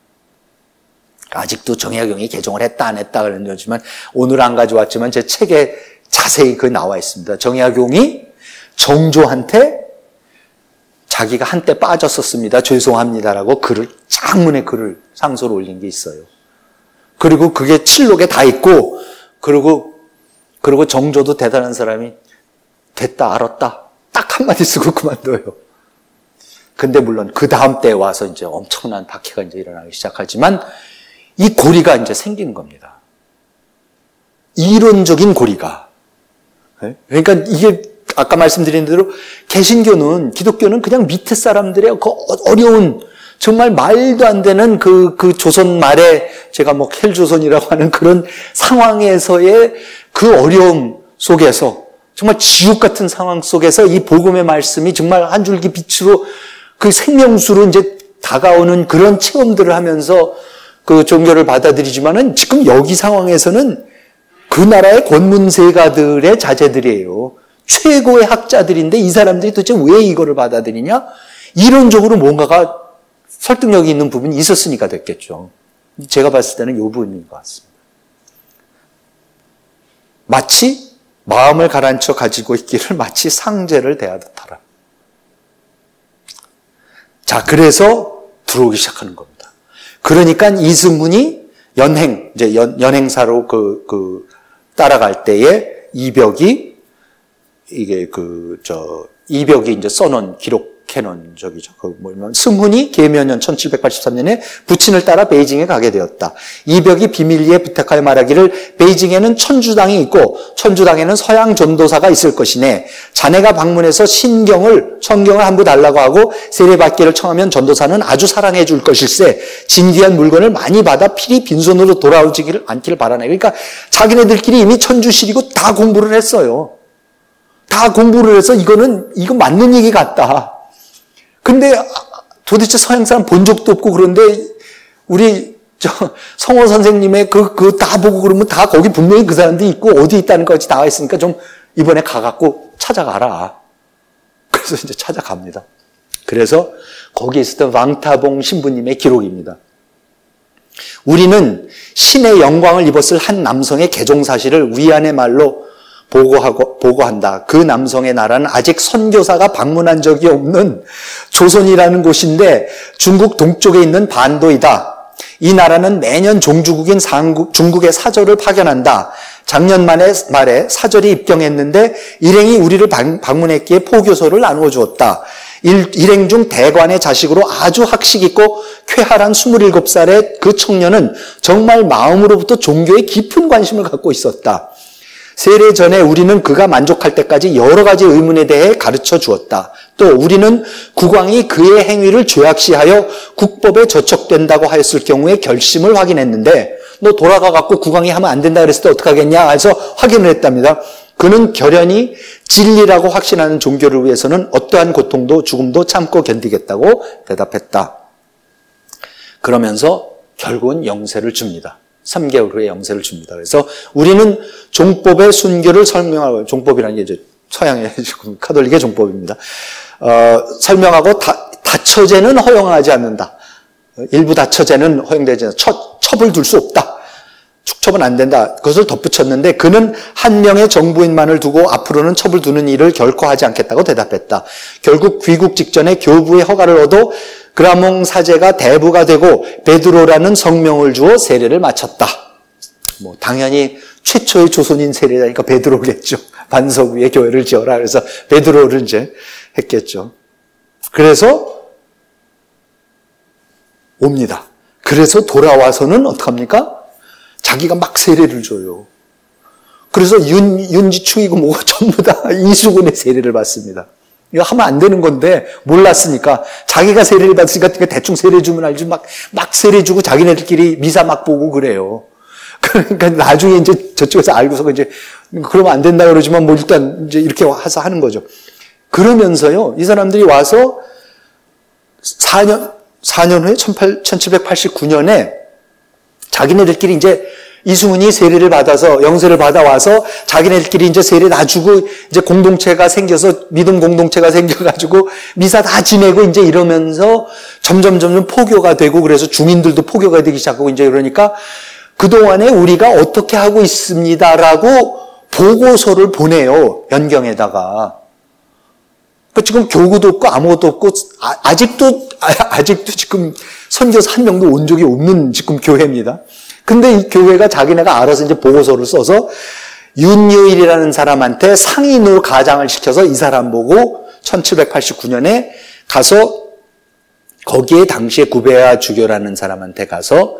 아직도 정약용이 개종을 했다 안 했다 그랬지만 오늘 안 가져왔지만 제 책에 자세히 나와 있습니다. 정약용이 정조한테 자기가 한때 빠졌었습니다. 죄송합니다라고 장문의 글을 상소로 올린 게 있어요. 그리고 그게 칠록에 다 있고, 그리고 정조도 대단한 사람이 됐다, 알았다. 딱 한마디 쓰고 그만둬요. 근데 물론 그 다음 때에 와서 이제 엄청난 박해가 이제 일어나기 시작하지만 이 고리가 이제 생기는 겁니다. 이론적인 고리가. 그러니까 이게 아까 말씀드린 대로 개신교는, 기독교는 그냥 밑에 사람들의 그 어려운, 정말 말도 안 되는 그 조선 말에 제가 뭐 헬조선이라고 하는 그런 상황에서의 그 어려움 속에서, 정말 지옥 같은 상황 속에서 이 복음의 말씀이 정말 한 줄기 빛으로 그 생명수로 이제 다가오는 그런 체험들을 하면서 그 종교를 받아들이지만은 지금 여기 상황에서는 그 나라의 권문세가들의 자제들이에요. 최고의 학자들인데 이 사람들이 도대체 왜 이거를 받아들이냐? 이론적으로 뭔가가 설득력이 있는 부분이 있었으니까 됐겠죠. 제가 봤을 때는 이 부분인 것 같습니다. 마치 마음을 가라앉혀 가지고 있기를 마치 상제를 대하듯 하라. 자, 그래서 들어오기 시작하는 겁니다. 그러니까 이승훈이 이제 연행사로 따라갈 때에 이벽이 이제 써놓은 기록해놓은 승훈이 계면년 1783년에 부친을 따라 베이징에 가게 되었다. 이벽이 비밀리에 부탁하여 말하기를 베이징에는 천주당이 있고 천주당에는 서양 전도사가 있을 것이네. 자네가 방문해서 성경을 한 부 달라고 하고 세례받기를 청하면 전도사는 아주 사랑해 줄 것일세. 진귀한 물건을 많이 받아 필히 빈손으로 돌아오지 않기를 바라네. 그러니까 자기네들끼리 이미 천주실이고 다 공부를 했어요. 다 공부를 해서 이거 맞는 얘기 같다. 근데 도대체 서양 사람 본 적도 없고 그런데 우리 성호 선생님의 그 다 보고 그러면 다 거기 분명히 그 사람들이 있고 어디 있다는 것이 나와 있으니까 좀 이번에 가갖고 찾아가라. 그래서 이제 찾아갑니다. 그래서 거기에 있었던 왕타봉 신부님의 기록입니다. 우리는 신의 영광을 입었을 한 남성의 개종 사실을 위안의 말로 보고한다. 그 남성의 나라는 아직 선교사가 방문한 적이 없는 조선이라는 곳인데 중국 동쪽에 있는 반도이다. 이 나라는 매년 종주국인 중국의 사절을 파견한다. 작년 말에 사절이 입경했는데 일행이 우리를 방문했기에 포교소를 나누어 주었다. 일행 중 대관의 자식으로 아주 학식 있고 쾌활한 27살의 그 청년은 정말 마음으로부터 종교에 깊은 관심을 갖고 있었다. 세례 전에 우리는 그가 만족할 때까지 여러 가지 의문에 대해 가르쳐 주었다. 또 우리는 국왕이 그의 행위를 죄악시하여 국법에 저촉된다고 하였을 경우에 결심을 확인했는데 너 돌아가 갖고 국왕이 하면 안 된다 그랬을 때 어떡하겠냐 해서 확인을 했답니다. 그는 결연히 진리라고 확신하는 종교를 위해서는 어떠한 고통도 죽음도 참고 견디겠다고 대답했다. 그러면서 결국은 영세를 줍니다. 3개월 후에 영세를 줍니다. 그래서 우리는 종법의 순교를 설명하고, 종법이라는 게 이제 서양의 지금 카톨릭의 종법입니다. 설명하고 다처제는 허용하지 않는다. 일부 다처제는 허용되지 않는다. 첩을 둘 수 없다. 축첩은 안 된다. 그것을 덧붙였는데 그는 한 명의 정부인만을 두고 앞으로는 첩을 두는 일을 결코 하지 않겠다고 대답했다. 결국 귀국 직전에 교부의 허가를 얻어 그라몽 사제가 대부가 되고 베드로라는 성명을 주어 세례를 마쳤다. 뭐 당연히 최초의 조선인 세례자니까 베드로겠죠. 반석 위에 교회를 지어라. 그래서 베드로를 이제 했겠죠. 그래서 옵니다. 그래서 돌아와서는 어떡합니까? 자기가 막 세례를 줘요. 그래서 윤지충이고 뭐가 전부 다 이수근의 세례를 받습니다. 이거 하면 안 되는 건데 몰랐으니까 자기가 세례를 받으니까 대충 세례 주면 알지 막 세례 주고 자기네들끼리 미사 막 보고 그래요. 그러니까 나중에 이제 저쪽에서 알고서 이제 그러면 안 된다 그러지만 뭐 일단 이제 이렇게 와서 하는 거죠. 그러면서요 이 사람들이 와서 4년 후에 1789년에 자기네들끼리 이제 이승훈이 세례를 받아서 영세를 받아와서 자기네들끼리 이제 세례 다 주고 이제 공동체가 생겨서 믿음 공동체가 생겨가지고 미사 다 지내고 이제 이러면서 점점 포교가 되고 그래서 중인들도 포교가 되기 시작하고 이제 그러니까 그동안에 우리가 어떻게 하고 있습니다라고 보고서를 보내요. 연경에다가. 그러니까 지금 교구도 없고 아무것도 없고 아직도 지금 선교사 한 명도 온 적이 없는 지금 교회입니다. 근데 이 교회가 자기네가 알아서 이제 보고서를 써서 윤유일이라는 사람한테 상인으로 가장을 시켜서 이 사람 보고 1789년에 가서 거기에 당시에 구베아 주교라는 사람한테 가서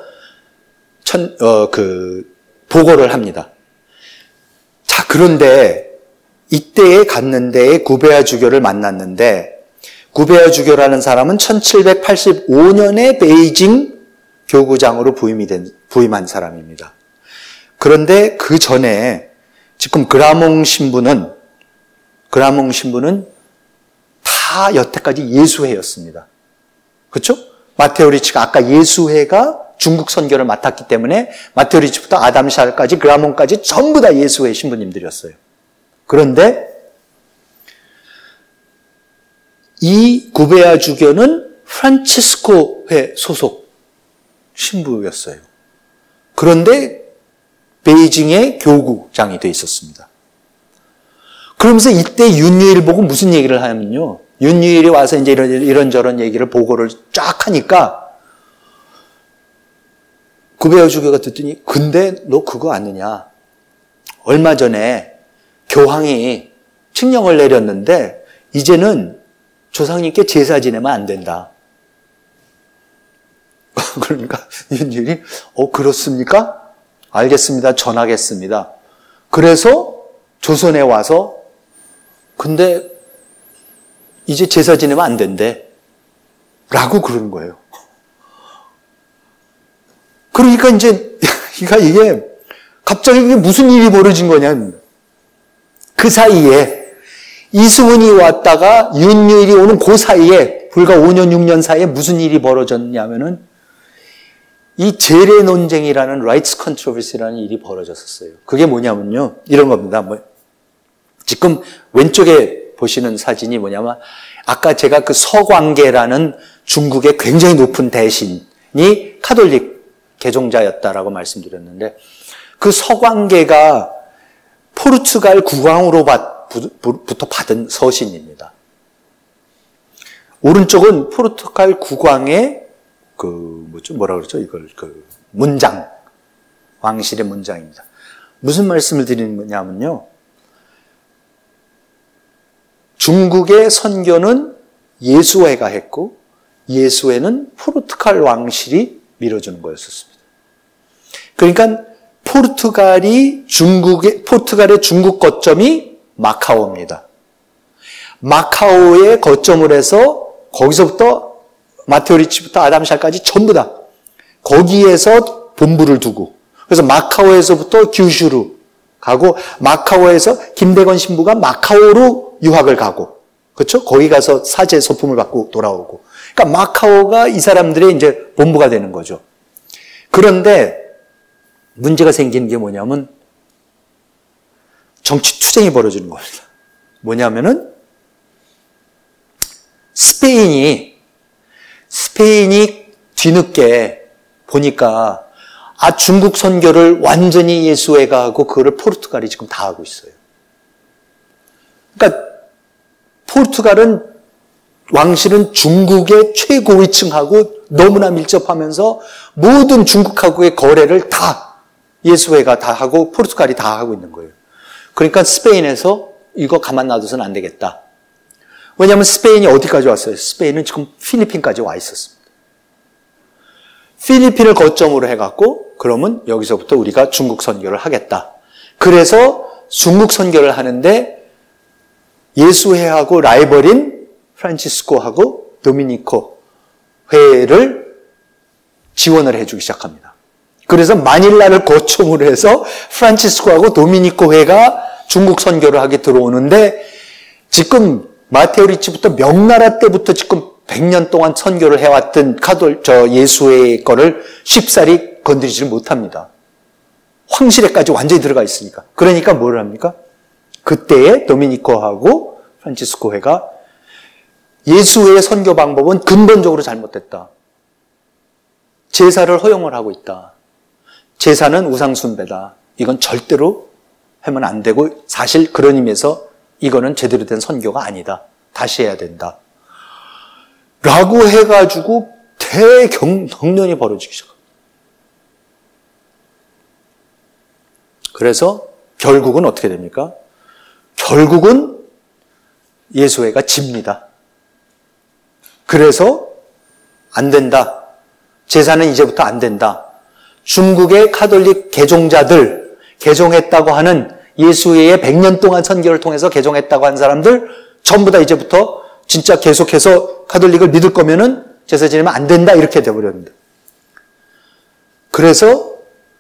보고를 합니다. 자, 그런데 이때에 갔는데 구베아 주교를 만났는데 구베아 주교라는 사람은 1785년에 베이징 교구장으로 부임한 사람입니다. 그런데 그 전에 지금 그라몽 신부는 다 여태까지 예수회였습니다. 그렇죠? 마테오 리치가 아까 예수회가 중국 선교를 맡았기 때문에 마테오 리치부터 아담 샬까지 그라몽까지 전부 다 예수회 신부님들이었어요. 그런데 이 구베아 주교는 프란치스코회 소속 신부였어요. 그런데 베이징의 교구장이 돼 있었습니다. 그러면서 이때 윤유일 보고 무슨 얘기를 하냐면요. 윤유일이 와서 이제 이런저런 얘기를 보고를 쫙 하니까 구베아 주교가 듣더니 근데 너 그거 아느냐. 얼마 전에 교황이 칙령을 내렸는데 이제는 조상님께 제사 지내면 안 된다. 그러니까 윤유일이 그렇습니까? 알겠습니다. 전하겠습니다. 그래서 조선에 와서 근데 이제 제사 지내면 안 된대. 라고 그러는 거예요. 그러니까 이제 이게 갑자기 이게 무슨 일이 벌어진 거냐. 그 사이에 이승훈이 왔다가 윤유일이 오는 그 사이에 불과 5년 6년 사이에 무슨 일이 벌어졌냐면은 이 제례 논쟁이라는 라이츠 컨트로버시라는 일이 벌어졌었어요. 그게 뭐냐면요. 이런 겁니다. 지금 왼쪽에 보시는 사진이 뭐냐면 아까 제가 그 서광계라는 중국의 굉장히 높은 대신이 카톨릭 개종자였다라고 말씀드렸는데 그 서광계가 포르투갈 국왕으로부터 받은 서신입니다. 오른쪽은 포르투갈 국왕의 뭐라 그러죠? 문장. 왕실의 문장입니다. 무슨 말씀을 드리는 거냐면요. 중국의 선교는 예수회가 했고 예수회는 포르투갈 왕실이 밀어주는 거였었습니다. 그러니까 포르투갈의 중국 거점이 마카오입니다. 마카오에 거점을 해서 거기서부터 마테오 리치부터 아담 샬까지 전부 다 거기에서 본부를 두고 그래서 마카오에서부터 규슈로 가고 마카오에서 김대건 신부가 마카오로 유학을 가고 그렇죠? 거기 가서 사제 소품을 받고 돌아오고 그러니까 마카오가 이 사람들의 이제 본부가 되는 거죠. 그런데 문제가 생기는 게 뭐냐면 정치 투쟁이 벌어지는 겁니다. 뭐냐면은 스페인이 뒤늦게 보니까 중국 선교를 완전히 예수회가 하고 그거를 포르투갈이 지금 다 하고 있어요. 그러니까 포르투갈은 왕실은 중국의 최고위층하고 너무나 밀접하면서 모든 중국하고의 거래를 다 예수회가 다 하고 포르투갈이 다 하고 있는 거예요. 그러니까 스페인에서 이거 가만 놔둬서는 안 되겠다. 왜냐하면 스페인이 어디까지 왔어요? 스페인은 지금 필리핀까지 와 있었습니다. 필리핀을 거점으로 해갖고 그러면 여기서부터 우리가 중국 선교를 하겠다. 그래서 중국 선교를 하는데 예수회하고 라이벌인 프란치스코하고 도미니코 회를 지원을 해주기 시작합니다. 그래서 마닐라를 거점으로 해서 프란치스코하고 도미니코 회가 중국 선교를 하게 들어오는데 지금 마테오 리치부터 명나라 때부터 지금 100년 동안 선교를 해왔던 예수회의 거를 쉽사리 건드리지를 못합니다. 황실에까지 완전히 들어가 있으니까. 그러니까 뭘 합니까? 그때의 도미니코하고 프란치스코 회가 예수회의 선교 방법은 근본적으로 잘못됐다. 제사를 허용을 하고 있다. 제사는 우상숭배다. 이건 절대로 하면 안 되고 사실 그런 의미에서 이거는 제대로 된 선교가 아니다. 다시 해야 된다. 라고 해가지고 대경련이 벌어지기 시작합니다. 그래서 결국은 어떻게 됩니까? 결국은 예수회가 집니다. 그래서 안 된다. 제사는 이제부터 안 된다. 중국의 카톨릭 개종자들, 개종했다고 하는 예수의 100년 동안 선교를 통해서 개종했다고 한 사람들 전부 다 이제부터 진짜 계속해서 카톨릭을 믿을 거면은 제사 지내면 안 된다 이렇게 돼버렸는데. 그래서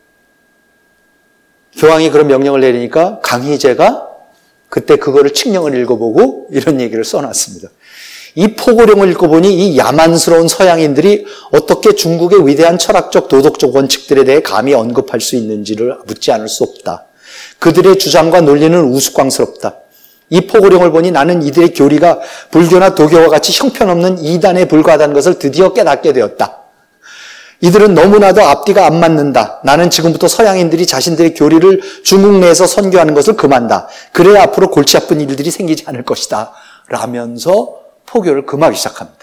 교황이 그런 명령을 내리니까 강희제가 그때 그거를 칙령을 읽어보고 이런 얘기를 써놨습니다. 이 포고령을 읽어보니 이 야만스러운 서양인들이 어떻게 중국의 위대한 철학적 도덕적 원칙들에 대해 감히 언급할 수 있는지를 묻지 않을 수 없다. 그들의 주장과 논리는 우스꽝스럽다. 이 포고령을 보니 나는 이들의 교리가 불교나 도교와 같이 형편없는 이단에 불과하다는 것을 드디어 깨닫게 되었다. 이들은 너무나도 앞뒤가 안 맞는다. 나는 지금부터 서양인들이 자신들의 교리를 중국 내에서 선교하는 것을 금한다. 그래야 앞으로 골치 아픈 일들이 생기지 않을 것이다. 라면서 포교를 금하기 시작합니다.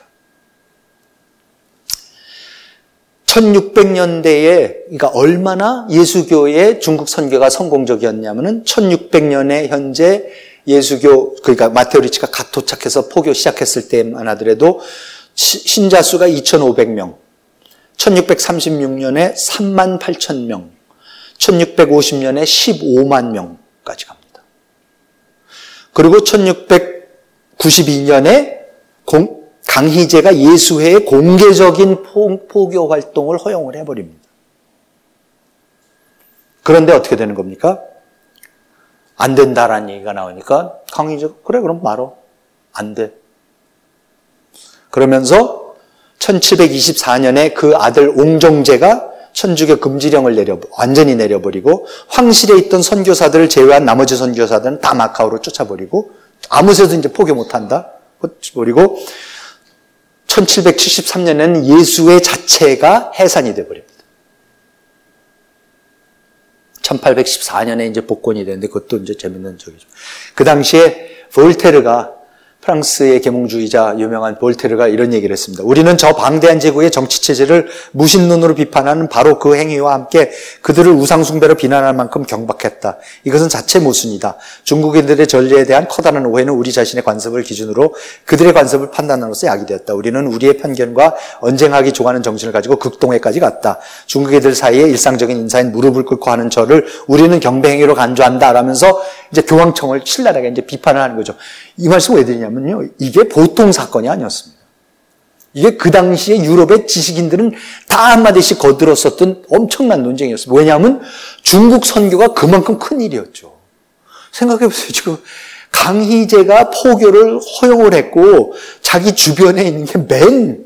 1600년대에 그러니까 얼마나 예수교의 중국 선교가 성공적이었냐면은 1600년에 현재 예수교 그러니까 마테오 리치가 갓 도착해서 포교 시작했을 때만 하더라도 신자 수가 2,500명, 1636년에 3만 8천 명, 1650년에 15만 명까지 갑니다. 그리고 1692년에 강희제가 예수회의 공개적인 포교 활동을 허용을 해버립니다. 그런데 어떻게 되는 겁니까? 안 된다라는 얘기가 나오니까 강희제가 그래 그럼 말어. 안 돼. 그러면서 1724년에 그 아들 옹종제가 천주교 금지령을 완전히 내려버리고 황실에 있던 선교사들을 제외한 나머지 선교사들은 다 마카오로 쫓아버리고 아무 새도 이제 포교 못한다. 그리고 1773년에는 예수회 자체가 해산이 되어버립니다. 1814년에 이제 복권이 되는데 그것도 이제 재밌는 적이죠. 그 당시에 볼테르가 프랑스의 계몽주의자 유명한 볼테르가 이런 얘기를 했습니다. 우리는 저 방대한 제국의 정치체제를 무신론으로 비판하는 바로 그 행위와 함께 그들을 우상숭배로 비난할 만큼 경박했다. 이것은 자체 모순이다. 중국인들의 전례에 대한 커다란 오해는 우리 자신의 관습을 기준으로 그들의 관습을 판단으로써 약이 되었다. 우리는 우리의 편견과 언쟁하기 좋아하는 정신을 가지고 극동회까지 갔다. 중국인들 사이에 일상적인 인사인 무릎을 꿇고 하는 저를 우리는 경배행위로 간주한다. 라면서 이제 교황청을 신랄하게 이제 비판을 하는 거죠. 이 말씀 왜 드리냐면요. 이게 보통 사건이 아니었습니다. 이게 그 당시에 유럽의 지식인들은 다 한마디씩 거들었었던 엄청난 논쟁이었습니다. 왜냐하면 중국 선교가 그만큼 큰 일이었죠. 생각해보세요. 지금 강희제가 포교를 허용을 했고 자기 주변에 있는 게 맨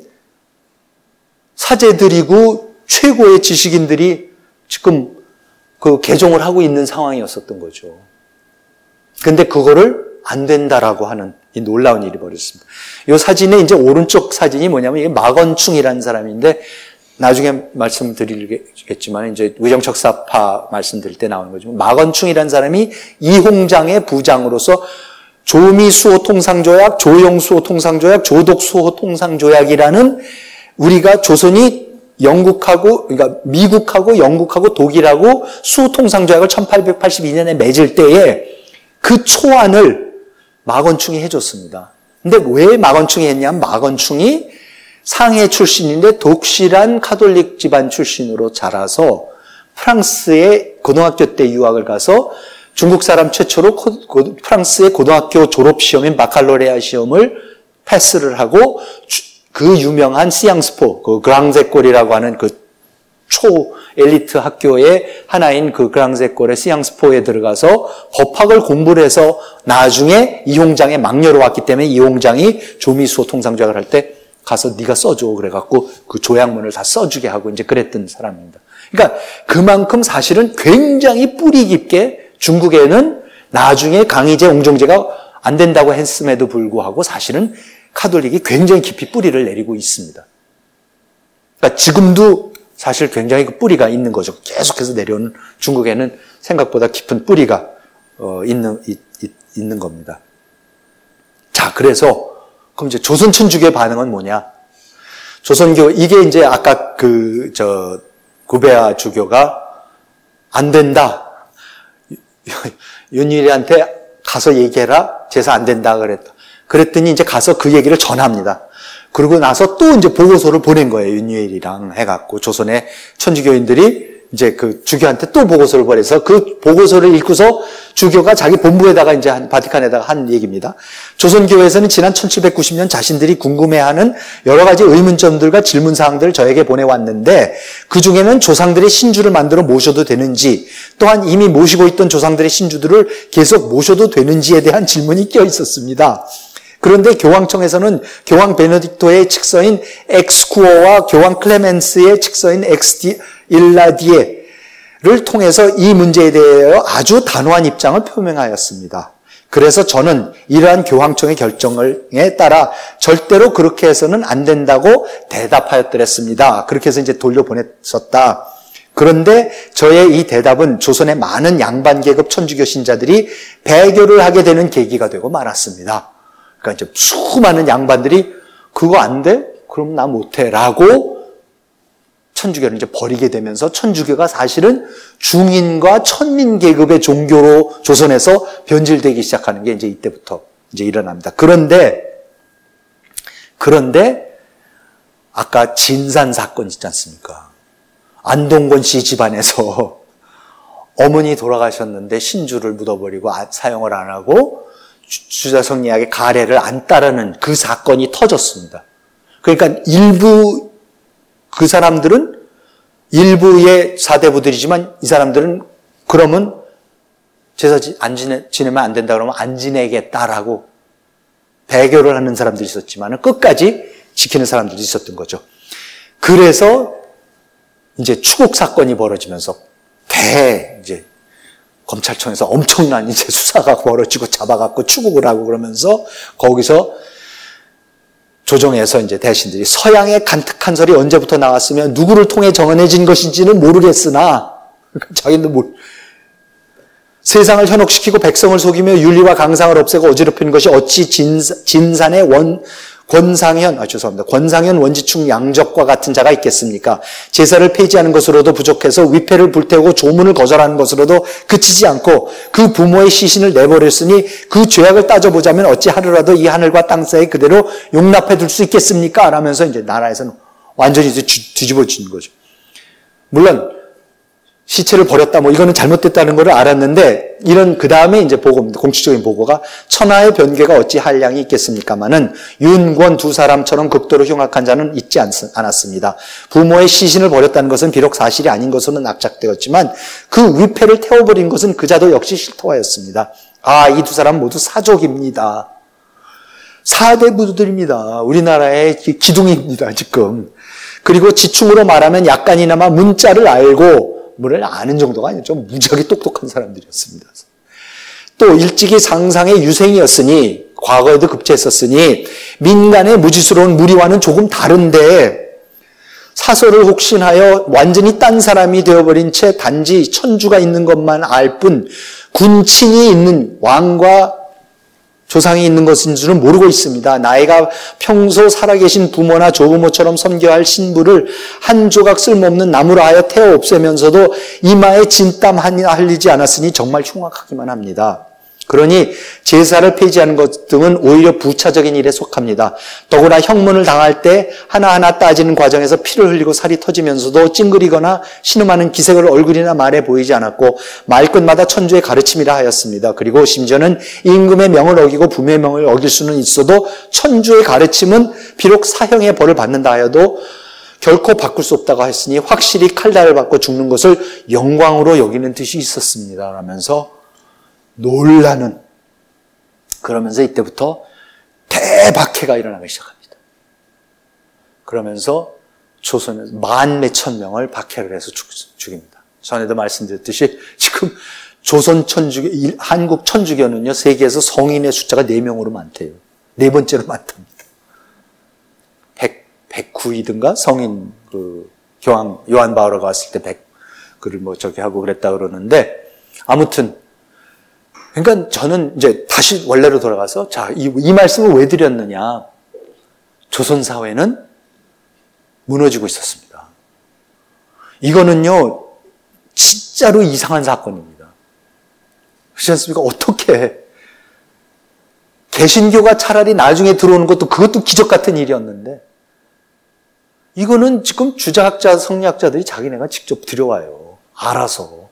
사제들이고 최고의 지식인들이 지금 그 개종을 하고 있는 상황이었었던 거죠. 근데 그거를 안 된다라고 하는 이 놀라운 일이 벌어졌습니다. 이 사진의 이제 오른쪽 사진이 뭐냐면 이게 마건충이라는 사람인데 나중에 말씀드리겠지만 이제 의정척사파 말씀드릴 때 나오는 거지만 마건충이라는 사람이 이홍장의 부장으로서 조미수호 통상조약, 조영수호 통상조약, 조독수호 통상조약이라는 우리가 조선이 영국하고 그러니까 미국하고 영국하고 독일하고 수호 통상조약을 1882년에 맺을 때에 그 초안을 마건충이 해줬습니다. 근데 왜 마건충이 했냐면 마건충이 상해 출신인데 독실한 카톨릭 집안 출신으로 자라서 프랑스에 고등학교 때 유학을 가서 중국 사람 최초로 프랑스의 고등학교 졸업시험인 바칼로레아 시험을 패스를 하고 그 유명한 시앙스포, 그 그랑제꼴이라고 하는 그 초 엘리트 학교의 하나인 그 그랑제꼴의 시앙스포에 들어가서 법학을 공부를 해서 나중에 이홍장의 막녀로 왔기 때문에 이홍장이 조미수호 통상조약을 할 때 가서 네가 써줘 그래갖고 그 조약문을 다 써주게 하고 이제 그랬던 사람입니다. 그러니까 그만큼 사실은 굉장히 뿌리 깊게 중국에는 나중에 강희제, 옹종제가 안 된다고 했음에도 불구하고 사실은 카톨릭이 굉장히 깊이 뿌리를 내리고 있습니다. 그러니까 지금도 사실 굉장히 그 뿌리가 있는 거죠. 계속해서 내려오는 중국에는 생각보다 깊은 뿌리가 있는 겁니다. 자, 그래서 그럼 이제 조선 천주교의 반응은 뭐냐? 조선교 이게 이제 아까 구베아 주교가 안 된다. 윤일이한테 가서 얘기해라. 제사 안 된다 그랬다. 그랬더니 이제 가서 그 얘기를 전합니다. 그러고 나서 또 이제 보고서를 보낸 거예요. 윤유일이랑 해갖고 조선의 천주교인들이 이제 그 주교한테 또 보고서를 보내서 그 보고서를 읽고서 주교가 자기 본부에다가 이제 바티칸에다가 한 얘기입니다. 조선교회에서는 지난 1790년 자신들이 궁금해하는 여러 가지 의문점들과 질문사항들을 저에게 보내왔는데 그 중에는 조상들의 신주를 만들어 모셔도 되는지 또한 이미 모시고 있던 조상들의 신주들을 계속 모셔도 되는지에 대한 질문이 껴 있었습니다. 그런데 교황청에서는 교황 베네딕토의 측서인 엑스쿠어와 교황 클레멘스의 측서인 엑스 일라디에를 통해서 이 문제에 대하여 아주 단호한 입장을 표명하였습니다. 그래서 저는 이러한 교황청의 결정에 따라 절대로 그렇게 해서는 안 된다고 대답하였더랬습니다. 그렇게 해서 이제 돌려보냈었다. 그런데 저의 이 대답은 조선의 많은 양반계급 천주교 신자들이 배교를 하게 되는 계기가 되고 말았습니다. 그러니까 이제 수많은 양반들이 그거 안 돼? 그럼 나 못해. 라고 천주교를 이제 버리게 되면서 천주교가 사실은 중인과 천민 계급의 종교로 조선에서 변질되기 시작하는 게 이제 이때부터 이제 일어납니다. 그런데 아까 진산 사건 있지 않습니까? 안동권 씨 집안에서 어머니 돌아가셨는데 신주를 묻어버리고 사용을 안 하고 주자성리학의 가례를 안 따르는 그 사건이 터졌습니다. 그러니까 일부 그 사람들은 일부의 사대부들이지만 이 사람들은 그러면 제사 지내면 안 된다 그러면 안 지내겠다라고 배교를 하는 사람들이 있었지만 끝까지 지키는 사람들이 있었던 거죠. 그래서 이제 추국 사건이 벌어지면서 이제 검찰청에서 엄청난 이제 수사가 벌어지고 잡아갖고 추국을 하고 그러면서 거기서 조정에서 이제 대신들이 서양의 간특한 설이 언제부터 나왔으면 누구를 통해 정해진 것인지는 모르겠으나 자기는 세상을 현혹시키고 백성을 속이며 윤리와 강상을 없애고 어지럽히는 것이 어찌 진산의 권상현 원지충 양적과 같은 자가 있겠습니까? 제사를 폐지하는 것으로도 부족해서 위패를 불태우고 조문을 거절하는 것으로도 그치지 않고 그 부모의 시신을 내버렸으니 그 죄악을 따져보자면 어찌 하루라도 이 하늘과 땅 사이 그대로 용납해 둘 수 있겠습니까? 라면서 이제 나라에서는 완전히 뒤집어지는 거죠. 물론 시체를 버렸다 이거는 잘못됐다는 걸 알았는데 이런 그 다음에 이제 보고입니다. 공식적인 보고가 천하의 변개가 어찌 한량이 있겠습니까마는 윤권 두 사람처럼 극도로 흉악한 자는 있지 않았습니다. 부모의 시신을 버렸다는 것은 비록 사실이 아닌 것으로는 악착되었지만 그 위패를 태워버린 것은 그자도 역시 실토하였습니다. 이 두 사람 모두 사족입니다. 사대부들입니다. 우리나라의 기둥입니다. 지금. 그리고 지충으로 말하면 약간이나마 문자를 알고 문을 아는 정도가 아니라 좀 무지하게 똑똑한 사람들이었습니다. 또 일찍이 상상의 유생이었으니 과거에도 급제했었으니 민간의 무지스러운 무리와는 조금 다른데 사설을 혹신하여 완전히 딴 사람이 되어버린 채 단지 천주가 있는 것만 알 뿐 군친이 있는 왕과 조상이 있는 것인 줄은 모르고 있습니다. 나이가 평소 살아계신 부모나 조부모처럼 섬겨야 할 신부를 한 조각 쓸모없는 나무로 하여 태워 없애면서도 이마에 진땀 하나 흘리지 않았으니 정말 흉악하기만 합니다. 그러니 제사를 폐지하는 것 등은 오히려 부차적인 일에 속합니다. 더구나 형문을 당할 때 하나하나 따지는 과정에서 피를 흘리고 살이 터지면서도 찡그리거나 신음하는 기색을 얼굴이나 말에 보이지 않았고 말끝마다 천주의 가르침이라 하였습니다. 그리고 심지어는 임금의 명을 어기고 부모의 명을 어길 수는 있어도 천주의 가르침은 비록 사형의 벌을 받는다 하여도 결코 바꿀 수 없다고 했으니 확실히 칼날을 받고 죽는 것을 영광으로 여기는 뜻이 있었습니다. 라면서 놀라는, 그러면서 이때부터 대박해가 일어나기 시작합니다. 그러면서 조선에서 만 몇천 명을 박해를 해서 죽입니다. 전에도 말씀드렸듯이 지금 조선 천주교, 한국 천주교는요, 세계에서 성인의 숫자가 4명으로 많대요. 4번째로 많답니다. 109이든가 성인, 교황, 요한 바오로가 왔을 때 100, 하고 그랬다 그러는데, 아무튼, 그러니까 저는 이제 다시 원래로 돌아가서 이 말씀을 왜 드렸느냐. 조선 사회는 무너지고 있었습니다. 이거는요 진짜로 이상한 사건입니다. 그렇지 않습니까? 어떻게 개신교가 차라리 나중에 들어오는 것도 그것도 기적 같은 일이었는데 이거는 지금 주자학자, 성리학자들이 자기네가 직접 들여와요. 알아서.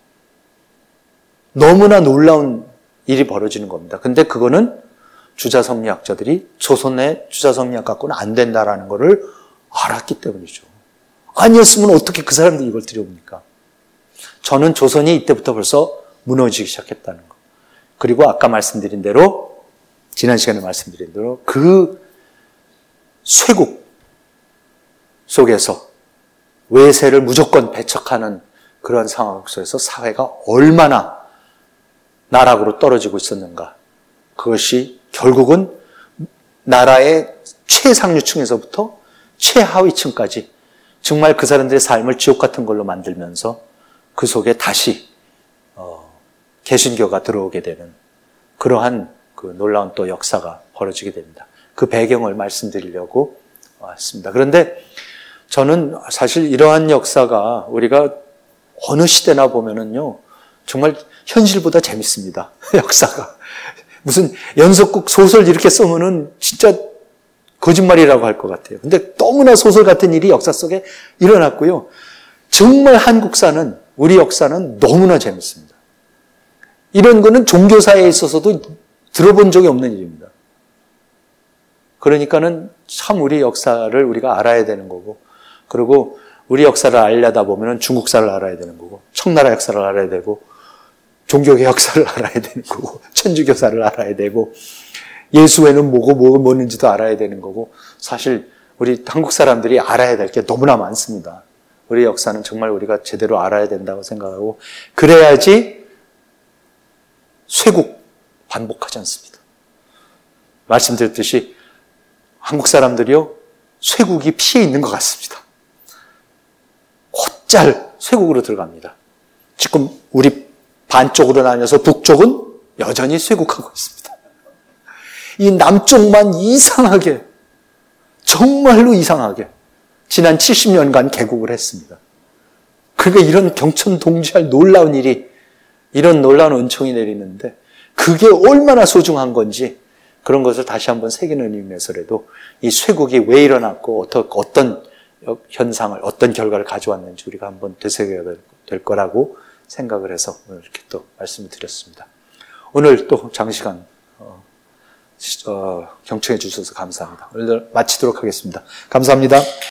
너무나 놀라운 일이 벌어지는 겁니다. 근데 그거는 주자성리학자들이 조선의 주자성리학 갖고는 안 된다라는 것을 알았기 때문이죠. 아니었으면 어떻게 그 사람들이 이걸 들여옵니까? 저는 조선이 이때부터 벌써 무너지기 시작했다는 거. 그리고 아까 말씀드린 대로, 지난 시간에 말씀드린 대로 그 쇄국 속에서 외세를 무조건 배척하는 그런 상황 속에서 사회가 얼마나 나락으로 떨어지고 있었는가. 그것이 결국은 나라의 최상류층에서부터 최하위층까지 정말 그 사람들의 삶을 지옥 같은 걸로 만들면서 그 속에 다시 개신교가 들어오게 되는 그러한 그 놀라운 또 역사가 벌어지게 됩니다. 그 배경을 말씀드리려고 왔습니다. 그런데 저는 사실 이러한 역사가 우리가 어느 시대나 보면은요, 정말 현실보다 재밌습니다. 역사가. 무슨 연속극 소설 이렇게 쓰면은 진짜 거짓말이라고 할 것 같아요. 근데 너무나 소설 같은 일이 역사 속에 일어났고요. 정말 한국사는, 우리 역사는 너무나 재밌습니다. 이런 거는 종교사에 있어서도 들어본 적이 없는 일입니다. 그러니까는 참 우리 역사를 우리가 알아야 되는 거고, 그리고 우리 역사를 알려다 보면은 중국사를 알아야 되는 거고, 청나라 역사를 알아야 되고, 종교의 역사를 알아야 되는 거고, 천주교사를 알아야 되고, 예수에는 뭐고 뭐는지도 알아야 되는 거고, 사실 우리 한국 사람들이 알아야 될 게 너무나 많습니다. 우리 역사는 정말 우리가 제대로 알아야 된다고 생각하고, 그래야지 쇄국 반복하지 않습니다. 말씀드렸듯이 한국 사람들이요, 쇄국이 피해 있는 것 같습니다. 곧잘 쇄국으로 들어갑니다. 지금 우리 반쪽으로 나뉘어서 북쪽은 여전히 쇄국하고 있습니다. 이 남쪽만 이상하게, 정말로 이상하게 지난 70년간 개국을 했습니다. 그러니까 이런 경천동지할 놀라운 일이, 이런 놀라운 은총이 내리는데 그게 얼마나 소중한 건지 그런 것을 다시 한번 새기는 의미에서라도 이 쇄국이 왜 일어났고 어떤 현상을, 어떤 결과를 가져왔는지 우리가 한번 되새겨야 될 거라고 생각을 해서 오늘 이렇게 또 말씀을 드렸습니다. 오늘 또 장시간 경청해 주셔서 감사합니다. 오늘 마치도록 하겠습니다. 감사합니다.